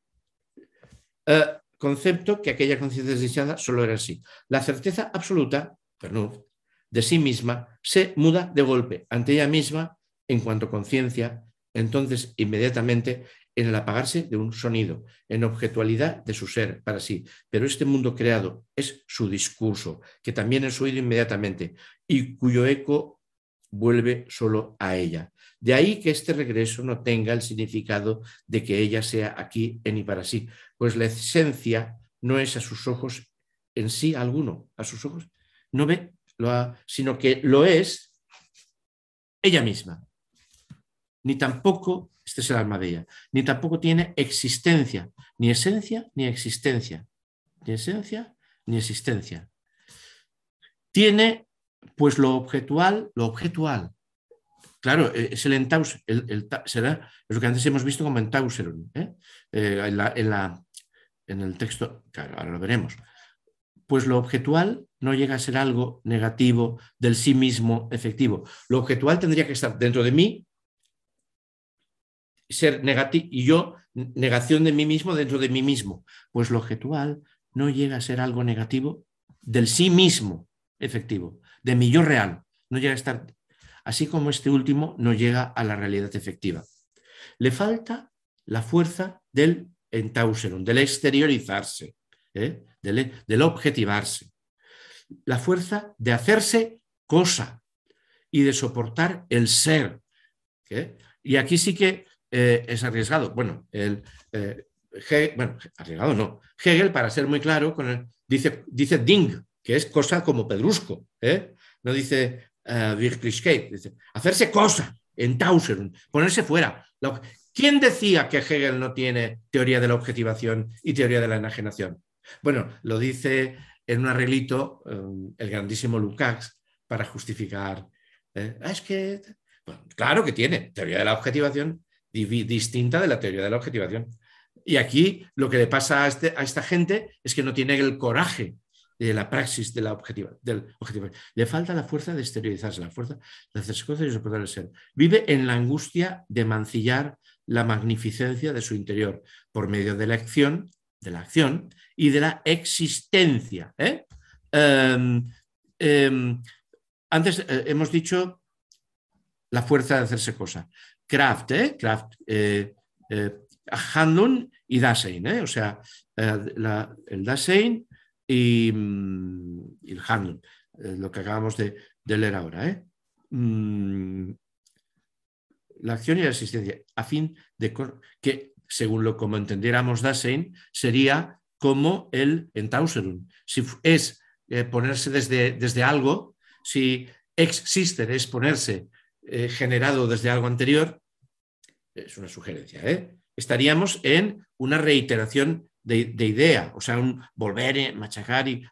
Concepto que aquella conciencia desdichada solo era así. La certeza absoluta, Vernunft, de sí misma, se muda de golpe ante ella misma en cuanto conciencia, entonces inmediatamente en el apagarse de un sonido, en objetualidad de su ser para sí. Pero este mundo creado es su discurso, que también es oído inmediatamente y cuyo eco vuelve solo a ella. De ahí que este regreso no tenga el significado de que ella sea aquí en y para sí, pues la esencia no es a sus ojos en sí alguno, a sus ojos no ve, sino que lo es ella misma. Ni tampoco, este es el alma de ella, ni tampoco tiene existencia, ni esencia ni existencia, ni esencia ni existencia. Tiene pues lo objetual. Claro, es el entaus, será lo que antes hemos visto como entauseron, en el texto, claro, ahora lo veremos. Pues lo objetual no llega a ser algo negativo del sí mismo efectivo. Lo objetual tendría que estar dentro de mí, ser negativo, y yo, negación de mí mismo dentro de mí mismo. Pues lo objetual no llega a ser algo negativo del sí mismo efectivo, de mi yo real. No llega a estar, así como este último no llega a la realidad efectiva. Le falta la fuerza del entauseron, del exteriorizarse, del objetivarse. La fuerza de hacerse cosa y de soportar el ser. Y aquí sí que es arriesgado. Bueno, arriesgado no. Hegel, para ser muy claro, dice Ding, que es cosa como pedrusco. No dice Wirklichkeit, dice hacerse cosa, entauseron, ponerse fuera. ¿Quién decía que Hegel no tiene teoría de la objetivación y teoría de la enajenación? Bueno, lo dice en un arreglito el grandísimo Lukács para justificar. Es que, bueno, claro que tiene teoría de la objetivación distinta de la teoría de la objetivación. Y aquí lo que le pasa a esta gente es que no tiene el coraje de la praxis de la del objetivo. Le falta la fuerza de exteriorizarse, la fuerza de hacerse cosas y soportar el ser. Vive en la angustia de mancillar la magnificencia de su interior por medio de la acción y de la existencia. Antes hemos dicho la fuerza de hacerse cosa. Kraft, Handlung y Dasein, o sea, el Dasein y el Handlung, lo que acabamos de leer ahora. La acción y la existencia, a fin de que, según como entendiéramos Dasein, sería como el Entäuserung. Si es ponerse desde algo, si exister es ponerse generado desde algo anterior, es una sugerencia, estaríamos en una reiteración de idea, o sea, un volver, machacar y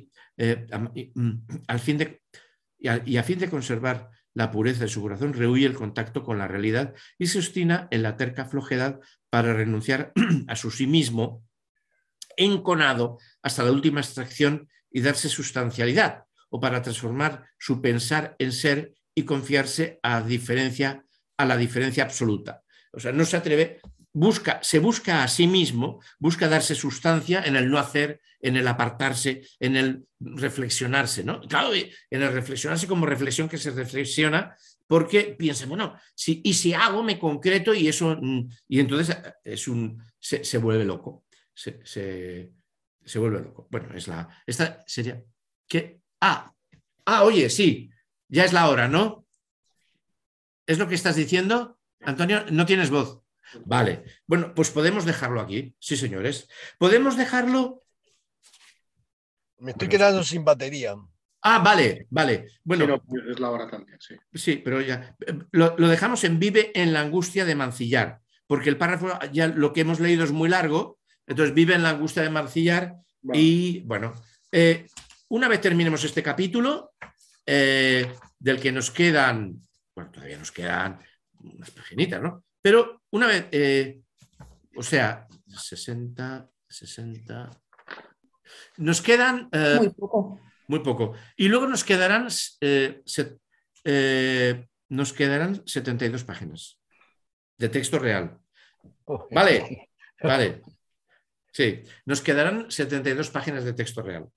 a fin de conservar la pureza de su corazón, rehuye el contacto con la realidad y se obstina en la terca flojedad para renunciar a su sí mismo, enconado hasta la última extracción y darse sustancialidad, o para transformar su pensar en ser y confiarse a la diferencia absoluta. O sea, no se atreve, se busca a sí mismo, busca darse sustancia en el no hacer, en el apartarse, en el reflexionarse, ¿no? Claro, en el reflexionarse como reflexión que se reflexiona porque piensa, bueno, y si hago, me concreto y eso, y entonces se vuelve loco, se vuelve loco. Bueno, esta sería, ¿qué? Oye, sí, ya es la hora, ¿no? ¿Es lo que estás diciendo? Antonio, no tienes voz. Vale, bueno, pues podemos dejarlo aquí, sí, señores. Podemos dejarlo. Me estoy quedando sin batería. Vale. Bueno, sí, no, es la hora también, sí. Sí, pero ya. Lo dejamos en vive en la angustia de mancillar, porque el párrafo, ya lo que hemos leído es muy largo, entonces vive en la angustia de mancillar. Vale. Y bueno, una vez terminemos este capítulo, del que nos quedan, bueno, todavía nos quedan unas paginitas, ¿no? Pero una vez, o sea, 60, nos quedan... Muy poco. Y luego nos quedarán 72 páginas de texto real. Vale. Sí, nos quedarán 72 páginas de texto real.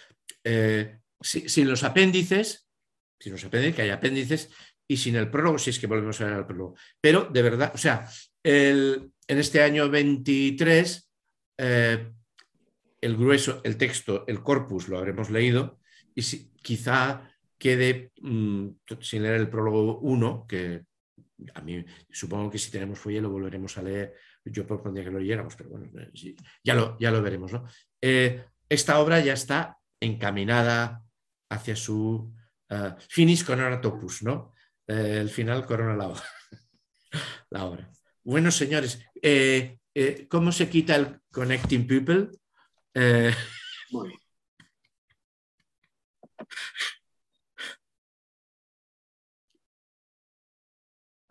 Sin los apéndices, que hay apéndices, y sin el prólogo, si es que volvemos a ver el prólogo. Pero, de verdad, o sea, en este año 23, el grueso, el texto, el corpus lo habremos leído, y quizá quede sin leer el prólogo 1, que a mí supongo que si tenemos folio lo volveremos a leer. Yo propondría que lo leyéramos, pero bueno, ya lo veremos, ¿no? Esta obra ya está encaminada hacia su finis corona topus, ¿no? El final corona la obra. Bueno, señores, ¿cómo se quita el connecting people? Muy bien.